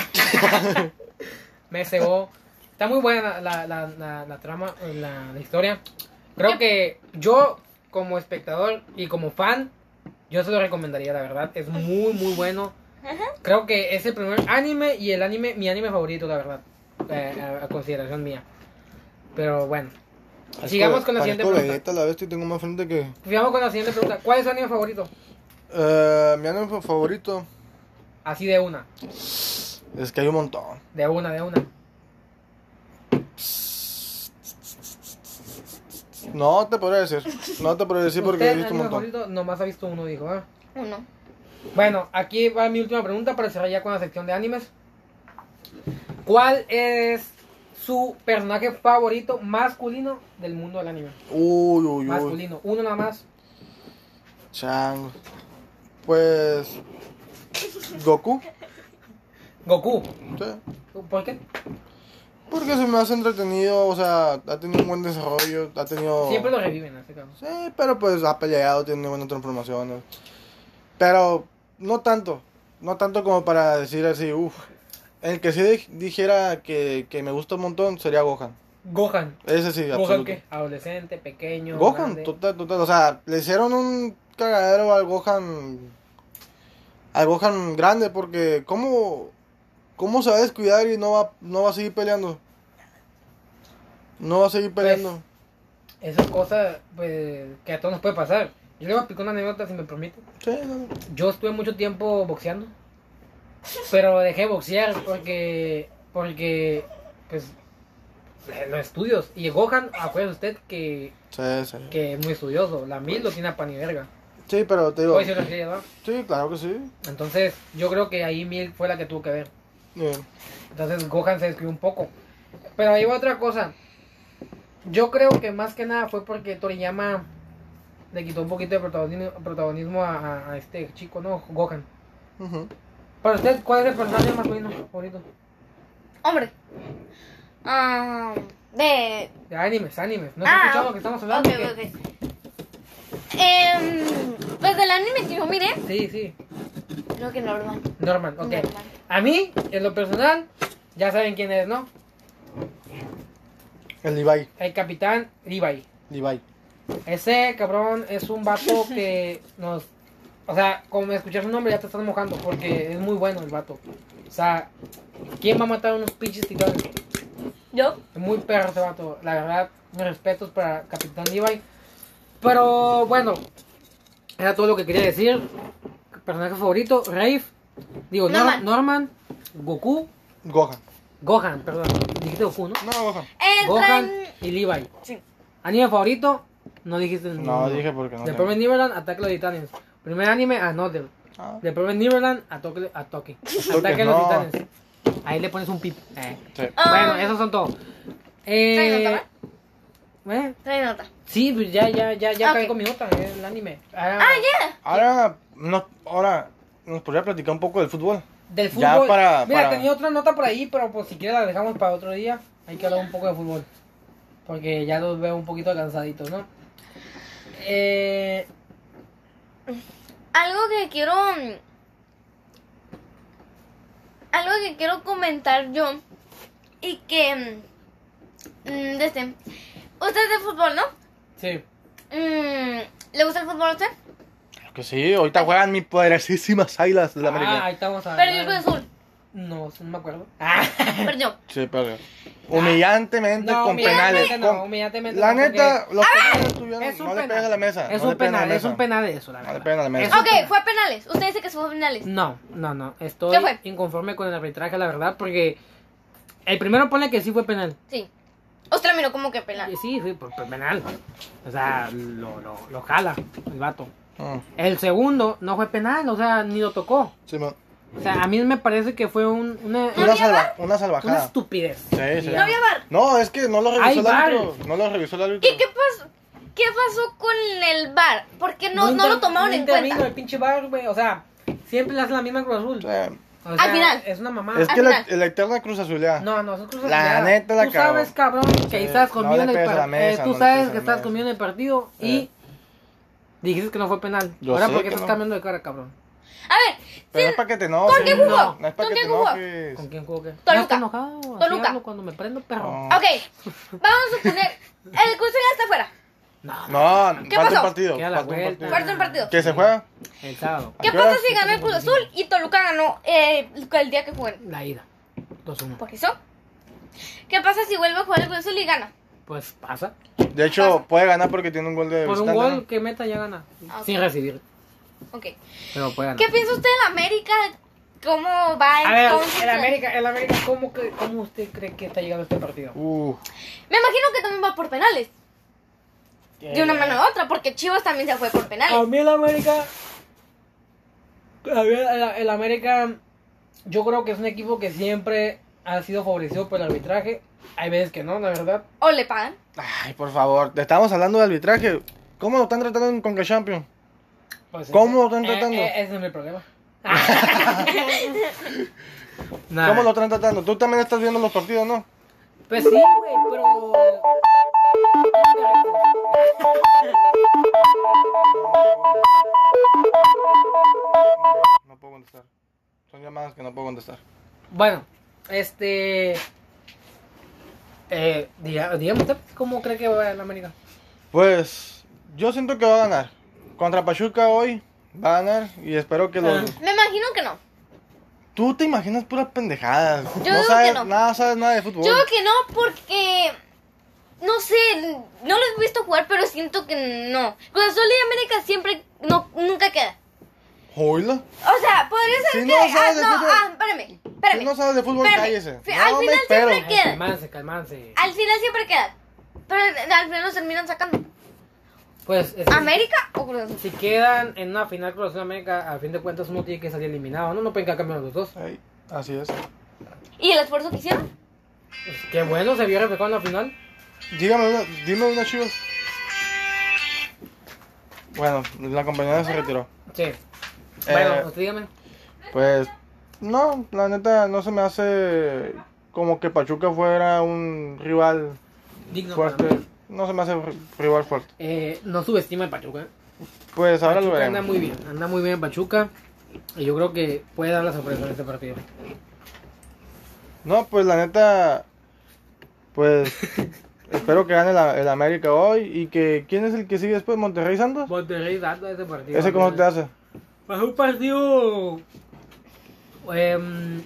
Me cebó. Está muy buena la, la, la, la trama, la, la historia. Creo Yo- que yo, como espectador y como fan, yo se lo recomendaría, la verdad. Es muy, muy bueno. Creo que es el primer anime y el anime, mi anime favorito, la verdad. eh, a, a consideración mía. Pero bueno. Sigamos con la siguiente Parezco pregunta. Vegeta a la vez y tengo más frente que... Sigamos con la siguiente pregunta. ¿Cuál es su anime favorito? Eh, mi anime favorito Así de una. es que hay un montón. De una, de una. No te podría decir. No te podría decir porque he ¿Usted, visto un anime montón. favorito? Nomás ha visto uno, dijo. ¿ah? Uno. Bueno, aquí va mi última pregunta para cerrar ya con la sección de animes. ¿Cuál es su personaje favorito masculino del mundo del anime? Uy, uy, uy. Masculino, uno nada más. Chango. Pues... Goku. Goku. Sí. ¿Por qué? Porque se me hace entretenido, o sea, ha tenido un buen desarrollo, ha tenido... Siempre lo reviven en este caso. Sí, pero pues ha peleado, tiene buenas transformaciones. Pero no tanto, no tanto como para decir así, uff. El que sí di- dijera que, que me gusta un montón sería Gohan. Gohan. Ese sí, ¿Gohan absoluto. qué? Adolescente, pequeño. Gohan, grande. total, total. O sea, le hicieron un cagadero al Gohan. Al Gohan grande, porque ¿cómo, cómo se va a descuidar y no va, no va a seguir peleando? No va a seguir peleando. Esa es cosa pues, que a todos nos puede pasar. Yo le voy a explicar una anécdota si me permite. Sí, no, no. Yo estuve mucho tiempo boxeando. pero dejé boxear porque, porque, pues, eh, los estudios. Y Gohan, acuérdese usted que, Sí, sí. que es muy estudioso. La mil lo tiene a pan y verga. Sí, pero te digo. Hoy se lo quería llevar. Sí, claro que sí. Entonces, yo creo que ahí Mil fue la que tuvo que ver. Bien. Entonces, Gohan se describió un poco. Pero ahí va otra cosa. Yo creo que más que nada fue porque Toriyama le quitó un poquito de protagonismo, protagonismo a, a- a este chico, ¿no? Gohan. Ujú. Para usted, ¿cuál es el personaje masculino favorito? Hombre. Ah, de... De animes, animes. ¿No Ah, has escuchado lo que estamos hablando? ok, ¿Qué? ok. Em, pues del anime que yo miré, Sí, sí. creo que Norman. Norman, ok. Norman. A mí, en lo personal, ya saben quién es, ¿no? El Levi. El capitán Levi. Levi. Ese cabrón es un vato que nos... O sea, como me escuchas su nombre ya te estás mojando porque es muy bueno el vato. O sea, ¿quién va a matar a unos pinches titanes? ¿Yo? Es muy perro ese vato. La verdad, mis respetos para Capitán Levi. Pero bueno, era todo lo que quería decir. Personaje favorito, Rafe. Digo, Nor- Norman. Norman, Goku, Gohan. Gohan, perdón. Dijiste Goku, ¿no? No, Gohan. El Gohan tren- y Levi. Sí. Anime favorito, no dijiste No, ninguno. dije porque no. The tengo. Promised Neverland, Ataque a los Titanes. Primer anime, Another. Ah, The Promised Neverland, Ataque a Toque. Toque, Ataque a los no. Titanes. Ahí le pones un pip. Eh. sí. Ah, Bueno, esos son todos. ¿trae Eh, nota, ¿eh? Trae nota. Sí, pues ya, ya, ya, ya Ok. caí con mi nota, eh, el anime. Ahora, Ah, ya. Ahora, no, ahora nos podría platicar un poco del fútbol. Del Ya fútbol. para- Mira, para- tenía otra nota por ahí, pero pues si quieres la dejamos para otro día. Hay que hablar un poco de fútbol. Porque ya los veo un poquito cansaditos, ¿no? Eh, Algo que quiero. Algo que quiero comentar yo. Y que. mm, Desde. Usted es de fútbol, ¿no? sí. Mm, ¿Le gusta el fútbol a usted? Claro que sí, ahorita juegan mis poderosísimas águilas de la Ah, América. ahí estamos a Perdió el Cruz Azul. No, no me acuerdo. Ah. Perdió. Sí, pero humillantemente No, con humillantemente penales. no, con- humillantemente la no, neta, porque los penales tuvieron, es un no le penal. pegas a la mesa. Es no un le pegan a la penal, es mesa. un penal eso, la No verdad. le pegan a la mesa. Es un Ok, penal. fue a penales. Usted dice que fue a penales. No, no, no. Estoy ¿Qué fue? inconforme con el arbitraje, la verdad, porque el primero pone que sí fue penal. Sí. Usted lo miró como que penal. Y sí, sí, por, por penal. O sea, lo, lo, lo jala el vato. Ah, El segundo no fue penal, o sea, ni lo tocó. sí, man. O sea, a mí me parece que fue un, una, Una, había salva- una una salvajada. estupidez. Sí, sí. ¿No había bar? No, es que no lo Hay revisó el VAR. árbitro. No lo revisó el árbitro. ¿Y qué pasó? ¿Qué pasó con el bar? ¿Por qué no, no, inter- lo tomaron no en intervino cuenta? el pinche bar, güey. O sea, siempre le hace la misma Cruz Azul. Sí. O sea, Al final. Es una mamada. Es Al que la, final. la eterna cruz azulea. No, no, son cosas La culiadas. neta la Tú cagó. sabes, cabrón, que Sí, estás no conmigo le en el pegues a la partido. mesa, Tú no le sabes pegues a que la estás mesa. conmigo en el partido Sí. y dijiste que no fue penal. Yo Ahora, sé ¿por qué que estás no. cambiando de cara, cabrón? A ver, Pero sí, no es para que te enojes. ¿con quién jugó? No, No es para ¿Con que te quién jugó? enojes. ¿Con quién jugó qué? Toluca. No estoy enojado. así Toluca. hablo cuando me prendo, perro. No. ok. Vamos a suponer. El Cruz ya está fuera. No, No, ¿Qué falta pasó? un partido. Queda la Falta un vuelta. partido. Falta un partido. ¿Que se juega? el sábado. ¿Qué ¿A qué pasa hora? si ganó el Cruz Azul y Toluca ganó eh, el día que jugaron? La ida. dos uno. ¿Por eso? ¿Qué pasa si vuelve a jugar el Cruz Azul y gana? Pues pasa. De hecho, puede ganar porque tiene un gol de Por un visitante, gol ¿no? que meta ya gana. Ah, ok. Sin recibir. Ok. Pero puede ganar. ¿Qué piensa usted de la América? ¿Cómo va A ver, entonces? el América, el América, ¿cómo, que, ¿cómo usted cree que está llegando este partido? Uh, Me imagino que también va por penales. De una Eh, mano a otra, porque Chivas también se fue por A penales. mí el América. A mí el, el América. Yo creo que es un equipo que siempre ha sido favorecido por el arbitraje. Hay veces que no, la verdad. ¿O le pagan? ay, por favor. Te estamos hablando de arbitraje. ¿Cómo lo están tratando en Conca Champions? Pues, ¿Cómo lo ese- están tratando? eh, eh, ese es mi problema. Nah. ¿Cómo lo están tratando? Tú también estás viendo los partidos, ¿no? Pues sí, güey, pero. No puedo contestar. Son llamadas que no puedo contestar. Bueno, este. Eh, diga- dígame usted cómo cree que va el América. Pues, yo siento que va a ganar. Contra Pachuca hoy va a ganar y espero que los... Ah. Me imagino que no. Tú te imaginas puras pendejadas. Yo no digo sabes que no. nada, sabes nada de fútbol. Yo creo que no, porque. No sé, no lo he visto jugar, pero siento que no. Cruz Azul y América siempre. No, nunca queda. Oíla. O sea, podría ser Si que... no ah, sabes de no, fútbol- ah, espérame, espérame. Si no sabes de fútbol, Espérame. cállese. Fi- al No, me final espero. siempre queda. Calmanse, calmanse. Al final siempre queda. Pero al final los terminan sacando. Pues, es- ¿América o Cruz Azul? si quedan en una final Cruz Azul América, al fin de cuentas uno tiene que salir eliminado, ¿no? No pueden quedar campeones los dos. Ey, así es. ¿Y el esfuerzo que hicieron? Pues, qué bueno, se vio reflejado en la final. Dígame una, dime una, Chivas. Bueno, la compañera se retiró. Sí. Bueno, Eh, usted dígame. Pues, no, la neta no se me hace como que Pachuca fuera un rival Digno para fuerte. mí. No se me hace ri- rival fuerte. Eh, no subestima el Pachuca. ¿eh? Pues ahora lo Pachuca anda veremos. muy bien, anda muy bien Pachuca. Y yo creo que puede dar la sorpresa en este partido. No, pues la neta, pues espero que gane la- el América hoy y que ¿quién es el que sigue después? Monterrey Santos. Monterrey dando ese partido. ¿Ese cómo te hace? Pues un partido. em,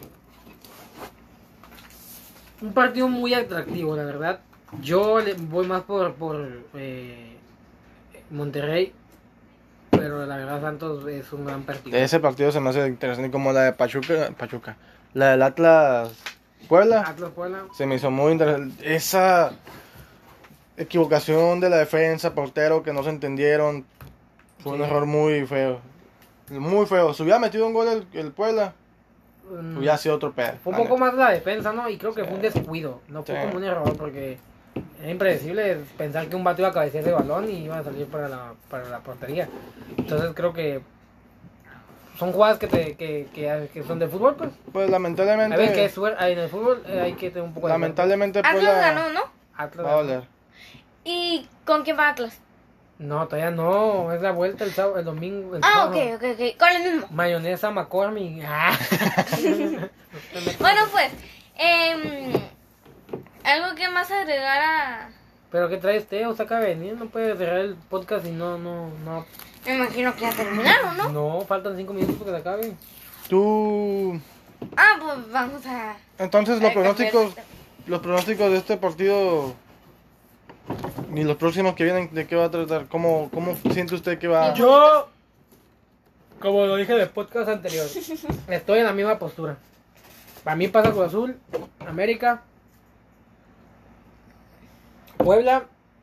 un partido muy atractivo, la verdad. Yo le voy más por, por eh, Monterrey. Pero la verdad, Santos es un gran partido. Ese partido se me hace interesante como la de Pachuca, Pachuca, la del Atlas Puebla. Atlas Puebla. Se me hizo muy interesante. Esa equivocación de la defensa, portero que no se entendieron, fue un Sí. error muy feo. Muy feo. Si hubiera metido un gol el, el Puebla, mm, hubiera sido otro pedo. Fue un la poco neta. más la defensa, ¿no? Y creo que fue un descuido. No fue Sí. como un error porque era impredecible pensar que un vato iba a cabecear ese balón y iba a salir para la, para la portería. Entonces creo que son jugadas que, te, que, que, que son de fútbol, pues. Pues A lamentablemente, ver, que es suer- en el fútbol eh, hay que tener un poco de suerte. lamentablemente Atlas Puebla ganó, ¿no? Atlas va a ganó. valer. ¿Y con quién va Atlas? No, todavía no. Es la vuelta el, sábado, el domingo. El Ah, sábado. ok, ok, ok. Con el mismo. Mayonesa McCormick. Ah. Bueno, pues, em, algo que más agregar a... Pero ¿qué trae usted? Usted acaba de venir. No puede cerrar el podcast y no, no, no. Me imagino que ya terminaron, ¿no? No, faltan cinco minutos porque se acabe. Tú, Ah, pues vamos a... entonces a los cambiar pronósticos, de- los pronósticos de este partido y los próximos que vienen, ¿de qué va a tratar? ¿Cómo, cómo siente usted que va? Yo, como lo dije en el podcast anterior, estoy en la misma postura. Para mí pasa Cruz Azul, América, Puebla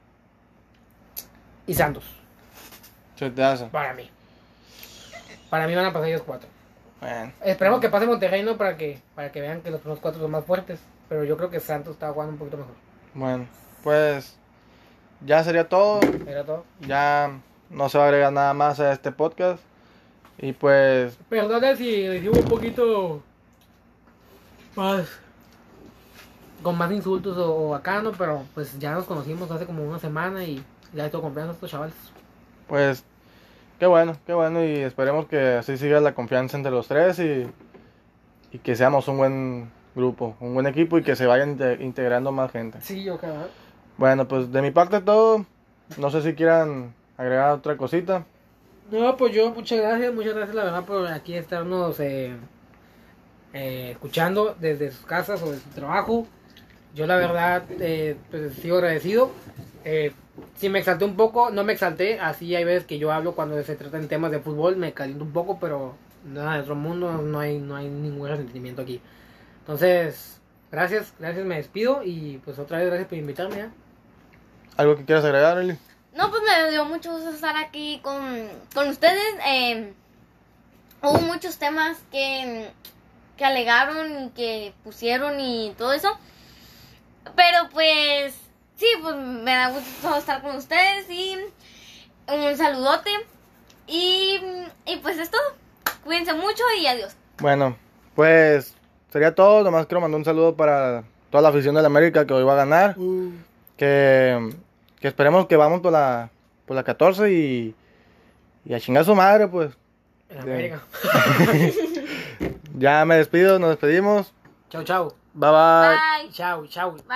y Santos. Se te hace. Para mí. Para mí van a pasar ellos cuatro. Bueno, Esperemos que pase Monterrey, ¿no? Para que, para que vean que los primeros cuatro son más fuertes. Pero yo creo que Santos está jugando un poquito mejor. bueno, pues ya sería todo. Era todo. Ya no se va a agregar nada más a este podcast. Y pues, Perdona si decimos un poquito más con más insultos o, o acá, ¿no? Pero pues ya nos conocimos hace como una semana y ya estoy confianza a estos chavales. pues, qué bueno, qué bueno. Y esperemos que así siga la confianza entre los tres y, y que seamos un buen grupo, un buen equipo y que se vayan inte- integrando más gente. Sí, yo creo. Bueno, pues de mi parte todo. No sé si quieran agregar otra cosita. No, pues yo muchas gracias, muchas gracias la verdad por aquí estarnos eh, eh, escuchando desde sus casas o de su trabajo. Yo la verdad eh, pues sigo agradecido. Eh, si me exalté un poco, no me exalté. Así hay veces que yo hablo cuando se trata en temas de fútbol, me caliento un poco, pero nada de otro mundo, no hay, no hay ningún resentimiento aquí. Entonces, gracias, gracias, me despido y pues otra vez gracias por invitarme. ¿eh? ¿Algo que quieras agregar, Eli? No, pues me dio mucho gusto estar aquí con, con ustedes. Eh, hubo muchos temas que, que alegaron y que pusieron y todo eso. Pero pues, sí, pues me da gusto estar con ustedes y un saludote. Y, y pues es todo. Cuídense mucho y adiós. Bueno, pues sería todo. Nomás quiero mandar un saludo para toda la afición de la América que hoy va a ganar. Que, que esperemos que vamos por la, por la catorce y, y a chingar a su madre, pues. En América. Ya me despido, nos despedimos. Chau, chau. Bye bye. Bye. Chau, chau.